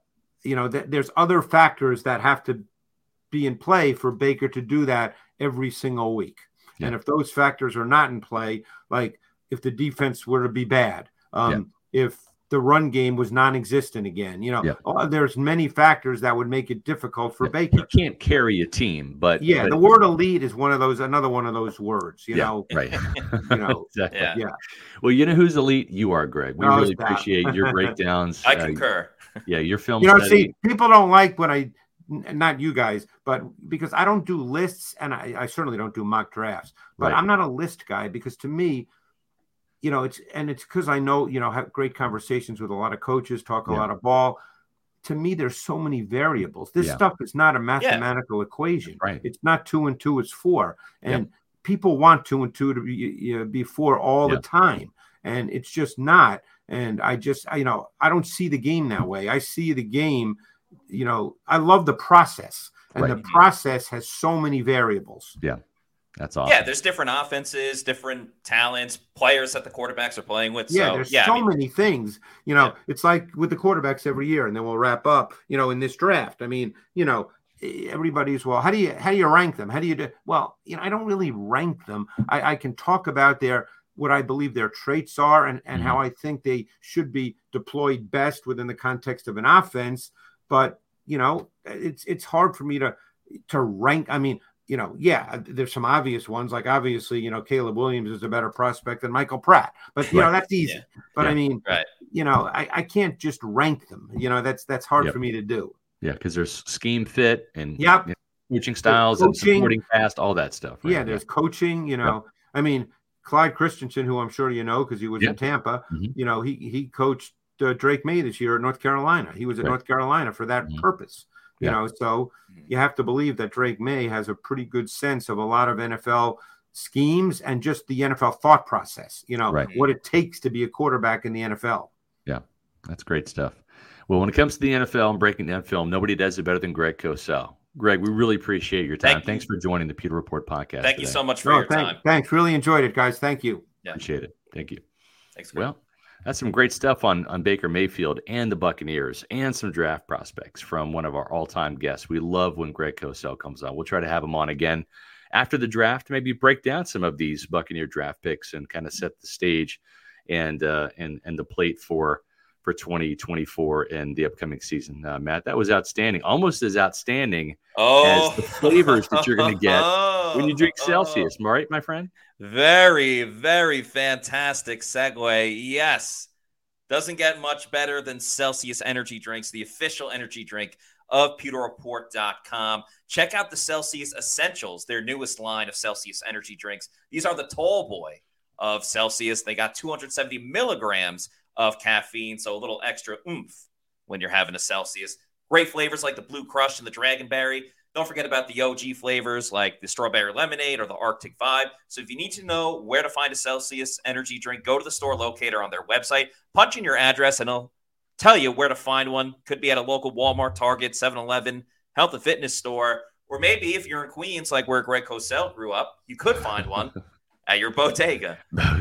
you know, th- there's other factors that have to be in play for Baker to do that every single week. Yeah. And if those factors are not in play, like if the defense were to be bad, um, yeah. if the run game was non-existent again, you know, yeah. oh, there's many factors that would make it difficult for yeah. Baker. You can't carry a team, but yeah, but, the word elite is one of those, another one of those words, you yeah, know, right. you know, exactly. yeah. yeah. Well, you know who's elite? You are, Greg. We no, really appreciate your breakdowns. I concur. Uh, yeah, your film. You know, study. see, people don't like when I, not you guys, but because I don't do lists, and I, I certainly don't do mock drafts, but right. I'm not a list guy because to me, you know, it's, and it's because I know, you know, have great conversations with a lot of coaches, talk a yeah. lot of ball. To me, there's so many variables. This yeah. stuff is not a mathematical yeah. equation. Right. It's not two and two, it's four. And yep. people want two and two to be, you know, be four all yep. the time. And it's just not. And I just, I, you know, I don't see the game that way. I see the game, you know, I love the process. And right. the process has so many variables. Yeah. That's awesome. Yeah, there's different offenses, different talents, players that the quarterbacks are playing with. Yeah, so, there's yeah, so I mean, many things. You know, yeah. it's like with the quarterbacks every year, and then we'll wrap up, you know, in this draft. I mean, you know, everybody's, well, how do you how do you rank them? How do you do? Well, you know, I don't really rank them. I, I can talk about their what I believe their traits are and, and mm-hmm. how I think they should be deployed best within the context of an offense. But, you know, it's it's hard for me to to rank. I mean, you know, yeah, there's some obvious ones, like obviously, you know, Caleb Williams is a better prospect than Michael Pratt, but you right. know, that's easy. Yeah. But yeah. I mean, right. you know, I, I can't just rank them, you know, that's, that's hard yep. for me to do. Yeah. Cause there's scheme fit and yep. you know, coaching styles coaching. and supporting cast, all that stuff. Right? Yeah. There's yeah. coaching, you know, yep. I mean, Clyde Christensen, who I'm sure, you know, cause he was yep. in Tampa, mm-hmm. you know, he, he coached uh, Drake May this year at North Carolina. He was at right. North Carolina for that mm-hmm. purpose. You yeah. know, so you have to believe that Drake May has a pretty good sense of a lot of N F L schemes and just the N F L thought process, you know, right. what it takes to be a quarterback in the N F L. Yeah, that's great stuff. Well, when it comes to the N F L and breaking down film, nobody does it better than Greg Cosell. Greg, we really appreciate your time. Thank Thanks you. for joining the Pewter Report podcast. Thank today. you so much for oh, your thank, time. Thanks. Really enjoyed it, guys. Thank you. Yeah. Appreciate it. Thank you. Thanks, Greg. Well, that's some great stuff on, on Baker Mayfield and the Buccaneers and some draft prospects from one of our all-time guests. We love when Greg Cosell comes on. We'll try to have him on again after the draft, maybe break down some of these Buccaneer draft picks and kind of set the stage and uh, and and the plate for for twenty twenty-four and the upcoming season. Uh, Matt, that was outstanding. Almost as outstanding oh. as the flavors that you're going to get when you drink Celsius. Oh. Right, my friend? Very, very fantastic segue. Yes. Doesn't get much better than Celsius Energy Drinks, the official energy drink of pewter report dot com. Check out the Celsius Essentials, their newest line of Celsius energy drinks. These are the tall boy of Celsius. They got two hundred seventy milligrams of caffeine, so a little extra oomph when you're having a Celsius. Great flavors like the Blue Crush and the Dragonberry. Don't forget about the O G flavors like the Strawberry Lemonade or the Arctic Vibe. So if you need to know where to find a Celsius energy drink, go to the store locator on their website, punch in your address, and it'll tell you where to find one. Could be at a local Walmart, Target, seven eleven, health and fitness store, or maybe if you're in Queens, like where Greg Cosell grew up, you could find one at your bodega.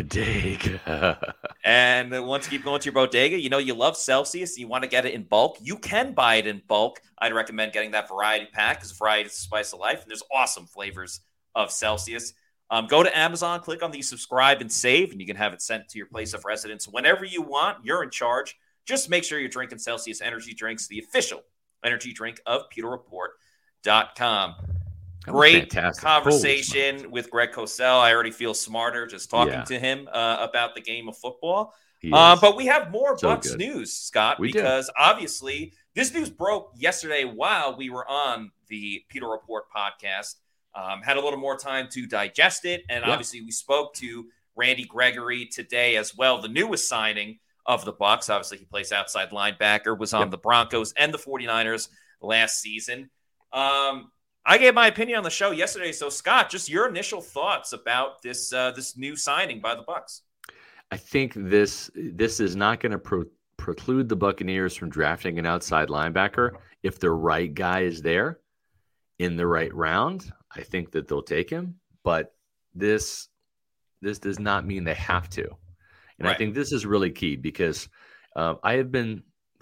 Bodega. And once you keep going to your bodega, you know you love Celsius, you want to get it in bulk. You can buy it in bulk. I'd recommend getting that variety pack because variety is the spice of life, and there's awesome flavors of Celsius. Um, go to Amazon, click on the subscribe and save, and you can have it sent to your place of residence whenever you want. You're in charge. Just make sure you're drinking Celsius energy drinks, the official energy drink of pewter report dot com. Great conversation with Greg Cosell. I already feel smarter just talking yeah. to him uh, about the game of football. Uh, but we have more so Bucs good. news, Scott, we because do. obviously this news broke yesterday while we were on the Pewter Report podcast. Um, had a little more time to digest it. And yeah. obviously we spoke to Randy Gregory today as well, the newest signing of the Bucs. Obviously he plays outside linebacker, was on yep. the Broncos and the 49ers last season. Um, I gave my opinion on the show yesterday. So, Scott, just your initial thoughts about this uh, this new signing by the Bucs. I think this this is not going to pro- preclude the Buccaneers from drafting an outside linebacker if the right guy is there in the right round. I think that they'll take him, but this this does not mean they have to. And right. I think this is really key because uh, I have been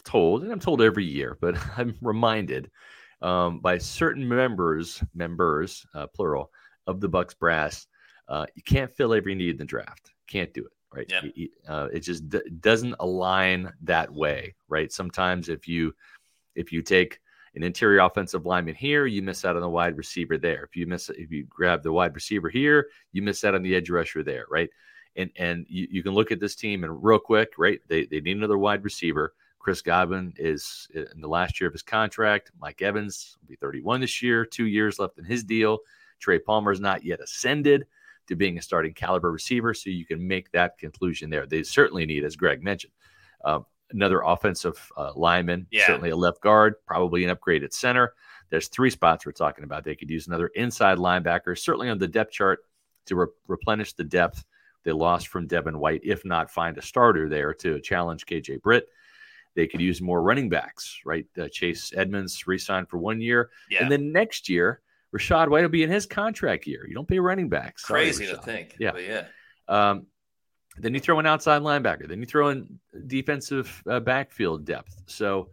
told, and I'm told every year, but I'm reminded um, by certain members, members, uh, plural, of the Bucs brass, uh, you can't fill every need in the draft. Can't do it, right? Yeah. It, uh, it just d- doesn't align that way, right? Sometimes if you if you take an interior offensive lineman here, you miss out on the wide receiver there. If you miss, if you grab the wide receiver here, you miss out on the edge rusher there, right? And and you, you can look at this team and real quick, right? They they need another wide receiver. Chris Godwin is in the last year of his contract. Mike Evans will be thirty-one this year, two years left in his deal. Trey Palmer is not yet ascended to being a starting caliber receiver, so you can make that conclusion there. They certainly need, as Greg mentioned, uh, another offensive uh, lineman, yeah. certainly a left guard, probably an upgrade at center. There's three spots we're talking about. They could use another inside linebacker, certainly on the depth chart to re- replenish the depth they lost from Devin White, if not find a starter there to challenge K J Britt. They could use more running backs, right? Uh, Chase Edmonds re-signed for one year. Yeah. And then next year, Rashad White will be in his contract year. You don't pay running backs. Sorry, Crazy Rashad. to think. Yeah. But yeah. Um, then you throw an outside linebacker. Then you throw in defensive uh, backfield depth. So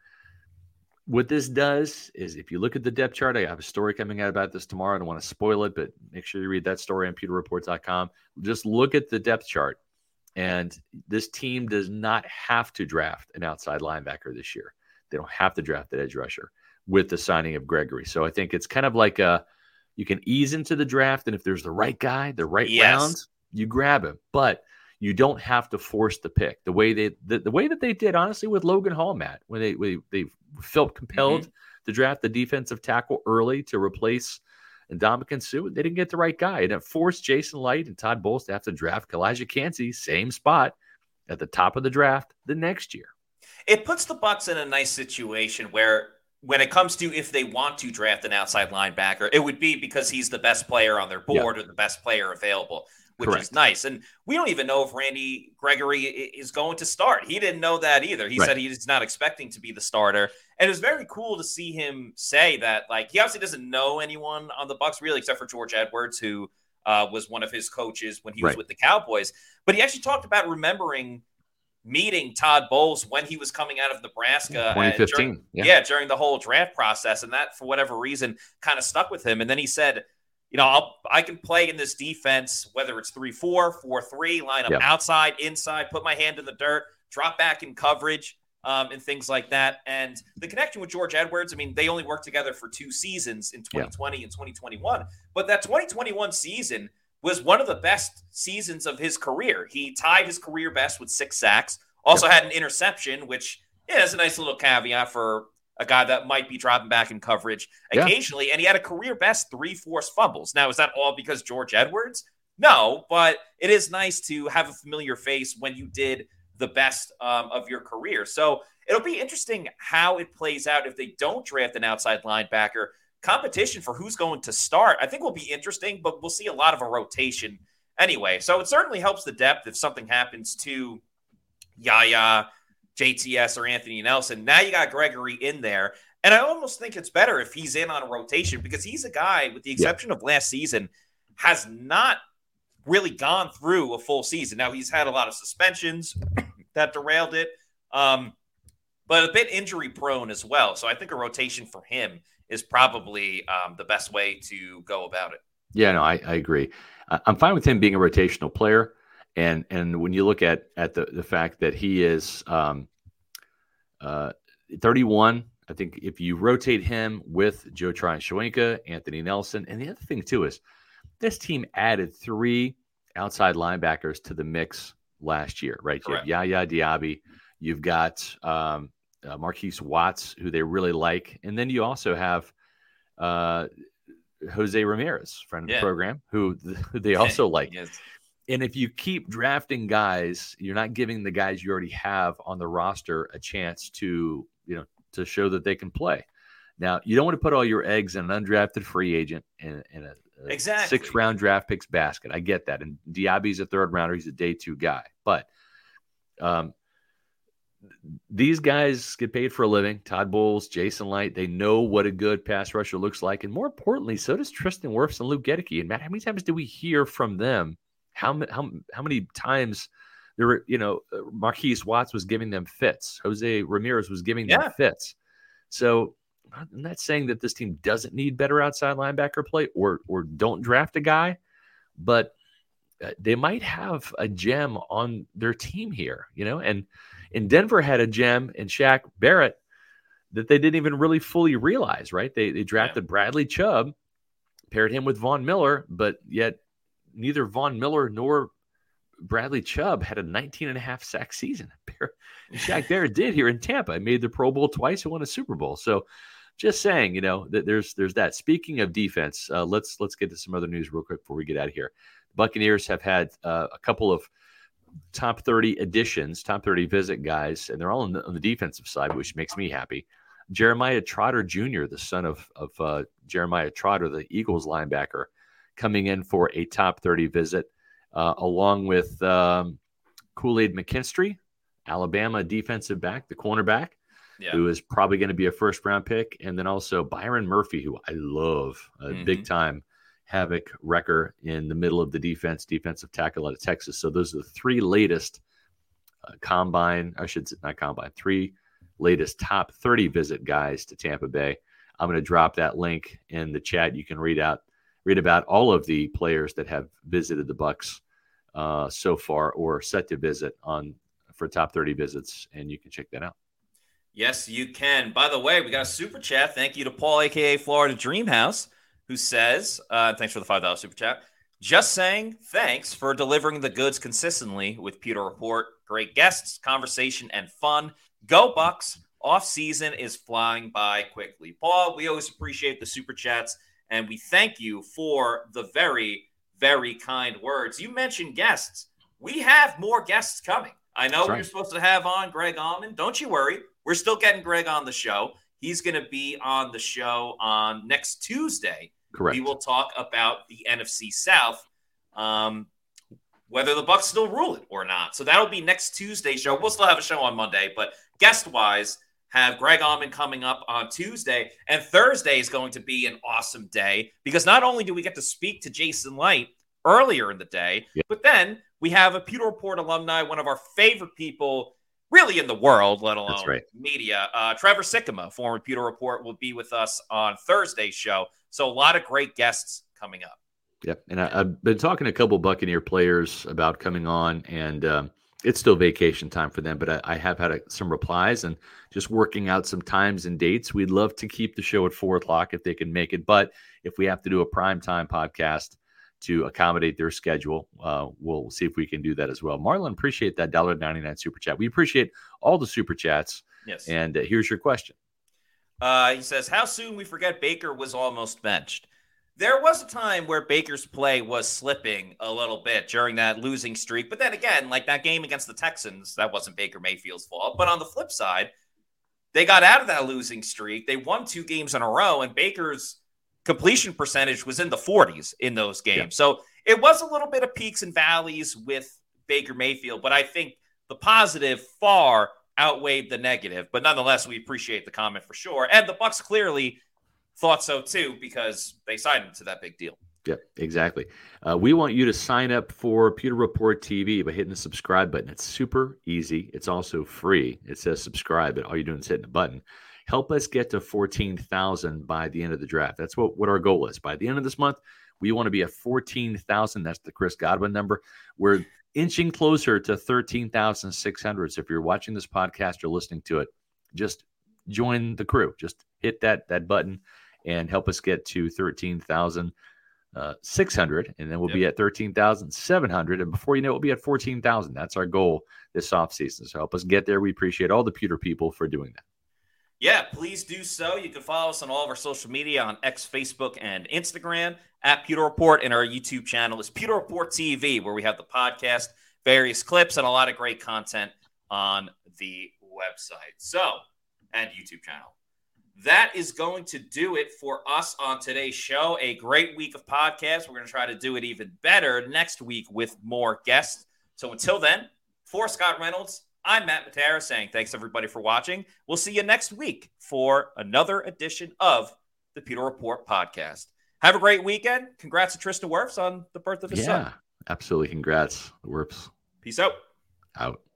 what this does is if you look at the depth chart, I have a story coming out about this tomorrow. I don't want to spoil it, but make sure you read that story on pewter report dot com. Just look at the depth chart. And this team does not have to draft an outside linebacker this year. They don't have to draft that edge rusher with the signing of Gregory. So I think it's kind of like a, you can ease into the draft, and if there's the right guy, the right Yes. rounds, you grab him. But you don't have to force the pick the way they the, the way that they did, honestly, with Logan Hall, Matt, when they they, they felt compelled mm-hmm. to draft the defensive tackle early to replace Ndamukong Suh. They didn't get the right guy, and it forced Jason Light and Todd Bowles to have to draft Kalijah Kancey, same spot at the top of the draft the next year. It puts the Bucs in a nice situation where when it comes to if they want to draft an outside linebacker, it would be because he's the best player on their board yeah. or the best player available, which Correct. Is nice. And we don't even know if Randy Gregory is going to start. He didn't know that either. He right. said he's not expecting to be the starter. And it was very cool to see him say that, like, he obviously doesn't know anyone on the Bucs really, except for George Edwards, who uh, was one of his coaches when he was right. with the Cowboys. But he actually talked about remembering meeting Todd Bowles when he was coming out of Nebraska. twenty fifteen. During, yeah. yeah, during the whole draft process. And that, for whatever reason, kind of stuck with him. And then he said, you know, I'll, I can play in this defense, whether it's three four, four three, line up yeah. outside, inside, put my hand in the dirt, drop back in coverage, um, and things like that. And the connection with George Edwards, I mean, they only worked together for two seasons in twenty twenty yeah. and twenty twenty-one. But that twenty twenty-one season was one of the best seasons of his career. He tied his career best with six sacks, also yeah. had an interception, which yeah, is a nice little caveat for a guy that might be dropping back in coverage occasionally. Yeah. And he had a career best three forced fumbles. Now, is that all because George Edwards? No, but it is nice to have a familiar face when you did the best um, of your career. So it'll be interesting how it plays out if they don't draft an outside linebacker. Competition for who's going to start, I think, will be interesting, but we'll see a lot of a rotation anyway. So it certainly helps the depth if something happens to Yaya, J T S, or Anthony Nelson. Now you got Gregory in there. And I almost think it's better if he's in on a rotation because he's a guy, with the exception yeah. of last season, has not really gone through a full season. Now, he's had a lot of suspensions that derailed it, um, but a bit injury prone as well. So I think a rotation for him is probably um, the best way to go about it. Yeah, no, I, I agree. I'm fine with him being a rotational player. And and when you look at at the, the fact that he is um, uh, thirty-one, I think if you rotate him with Joe Tryon-Shoyinka, Anthony Nelson, and the other thing too is this team added three outside linebackers to the mix last year, right? Correct. You have Yaya Diaby, you've got um, uh, Marquise Watts, who they really like, and then you also have uh, Jose Ramirez, friend of yeah. the program, who, who they also like. Yes. And if you keep drafting guys, you're not giving the guys you already have on the roster a chance to, you know, to show that they can play. Now, you don't want to put all your eggs in an undrafted free agent in, in a, a exactly. six-round draft picks basket. I get that. And Diaby's a third-rounder. He's a day two guy. But um, these guys get paid for a living. Todd Bowles, Jason Light, they know what a good pass rusher looks like. And more importantly, so does Tristan Wirfs and Luke Gedeke. And, Matt, how many times do we hear from them? How, how, how many times there were, you know, Marquise Watts was giving them fits. Jose Ramirez was giving them Yeah. fits. So I'm not saying that this team doesn't need better outside linebacker play or or don't draft a guy, but they might have a gem on their team here, you know, and in Denver had a gem in Shaq Barrett that they didn't even really fully realize, right? They they drafted yeah. Bradley Chubb, paired him with Von Miller, but yet neither Von Miller nor Bradley Chubb had a nineteen and a half sack season. Shaq Barrett did here in Tampa. He made the Pro Bowl twice and won a Super Bowl. So just saying, you know, that there's there's that. Speaking of defense, uh, let's let's get to some other news real quick before we get out of here. Buccaneers have had uh, a couple of top thirty additions, top thirty visit guys, and they're all on the, on the defensive side, which makes me happy. Jeremiah Trotter Junior, the son of, of uh, Jeremiah Trotter, the Eagles linebacker, coming in for a top thirty visit, uh, along with um, Kool-Aid McKinstry, Alabama defensive back, the cornerback, yeah. who is probably going to be a first-round pick, and then also Byron Murphy, who I love, a mm-hmm. big-time havoc wrecker in the middle of the defense, defensive tackle out of Texas. So those are the three latest uh, combine, I should say not combine, three latest top thirty visit guys to Tampa Bay. I'm going to drop that link in the chat. You can read out, read about all of the players that have visited the Bucs uh, so far or set to visit on for top thirty visits, and you can check that out. Yes, you can. By the way, we got a super chat. Thank you to Paul, a k a. Florida Dream House, who says, uh, thanks for the five dollars super chat. Just saying thanks for delivering the goods consistently with Pewter Report. Great guests, conversation, and fun. Go Bucks. Off season is flying by quickly. Paul, we always appreciate the super chats, and we thank you for the very, very kind words. You mentioned guests. We have more guests coming. I know we right. were supposed to have on Greg Allman. Don't you worry. We're still getting Greg on the show. He's going to be on the show on next Tuesday. Correct. We will talk about the N F C South, um, whether the Bucs still rule it or not. So that'll be next Tuesday's show. We'll still have a show on Monday, but guest-wise, have Greg Allman coming up on Tuesday. And Thursday is going to be an awesome day because not only do we get to speak to Jason Light earlier in the day, yep. but then we have a Pewter Report alumni, one of our favorite people really in the world, let alone right. media. Uh, Trevor Sikkema, former Pewter Report, will be with us on Thursday's show. So a lot of great guests coming up. Yep, and I, I've been talking to a couple Buccaneer players about coming on, and um, it's still vacation time for them, but I, I have had a, some replies and just working out some times and dates. We'd love to keep the show at four o'clock if they can make it, but if we have to do a primetime podcast to accommodate their schedule, uh, we'll see if we can do that as well. Marlon, appreciate that one dollar and ninety-nine cents super chat. We appreciate all the super chats. Yes. And uh, here's your question. Uh, he says, how soon we forget Baker was almost benched? There was a time where Baker's play was slipping a little bit during that losing streak. But then again, like that game against the Texans, that wasn't Baker Mayfield's fault. But on the flip side, they got out of that losing streak. They won two games in a row, and Baker's completion percentage was in the forties in those games. Yeah. So it was a little bit of peaks and valleys with Baker Mayfield, but I think the positive far outweighed the negative. But nonetheless, we appreciate the comment for sure. And the Bucs clearly thought so too because they signed him to that big deal. Yep, exactly. Uh, we want you to sign up for Pewter Report T V by hitting the subscribe button. It's super easy. It's also free. It says subscribe, but all you're doing is hitting the button. Help us get to fourteen thousand by the end of the draft. That's what, what our goal is. By the end of this month, we want to be at fourteen thousand. That's the Chris Godwin number. We're inching closer to thirteen thousand six hundred. So if you're watching this podcast or listening to it, just join the crew. Just hit that, that button and help us get to thirteen thousand six hundred. And then we'll yep. be at thirteen thousand seven hundred. And before you know it, we'll be at fourteen thousand. That's our goal this offseason. So help us get there. We appreciate all the Pewter people for doing that. Yeah, please do so. You can follow us on all of our social media on X, Facebook, and Instagram at Pewter Report, and our YouTube channel is Pewter Report T V, where we have the podcast, various clips, and a lot of great content on the website. So, and YouTube channel. That is going to do it for us on today's show. A great week of podcasts. We're going to try to do it even better next week with more guests. So until then, for Scott Reynolds, I'm Matt Matera saying thanks, everybody, for watching. We'll see you next week for another edition of the Pewter Report podcast. Have a great weekend. Congrats to Trista Wirfs on the birth of his yeah, son. Yeah, absolutely. Congrats, Wirfs. Peace out. Out.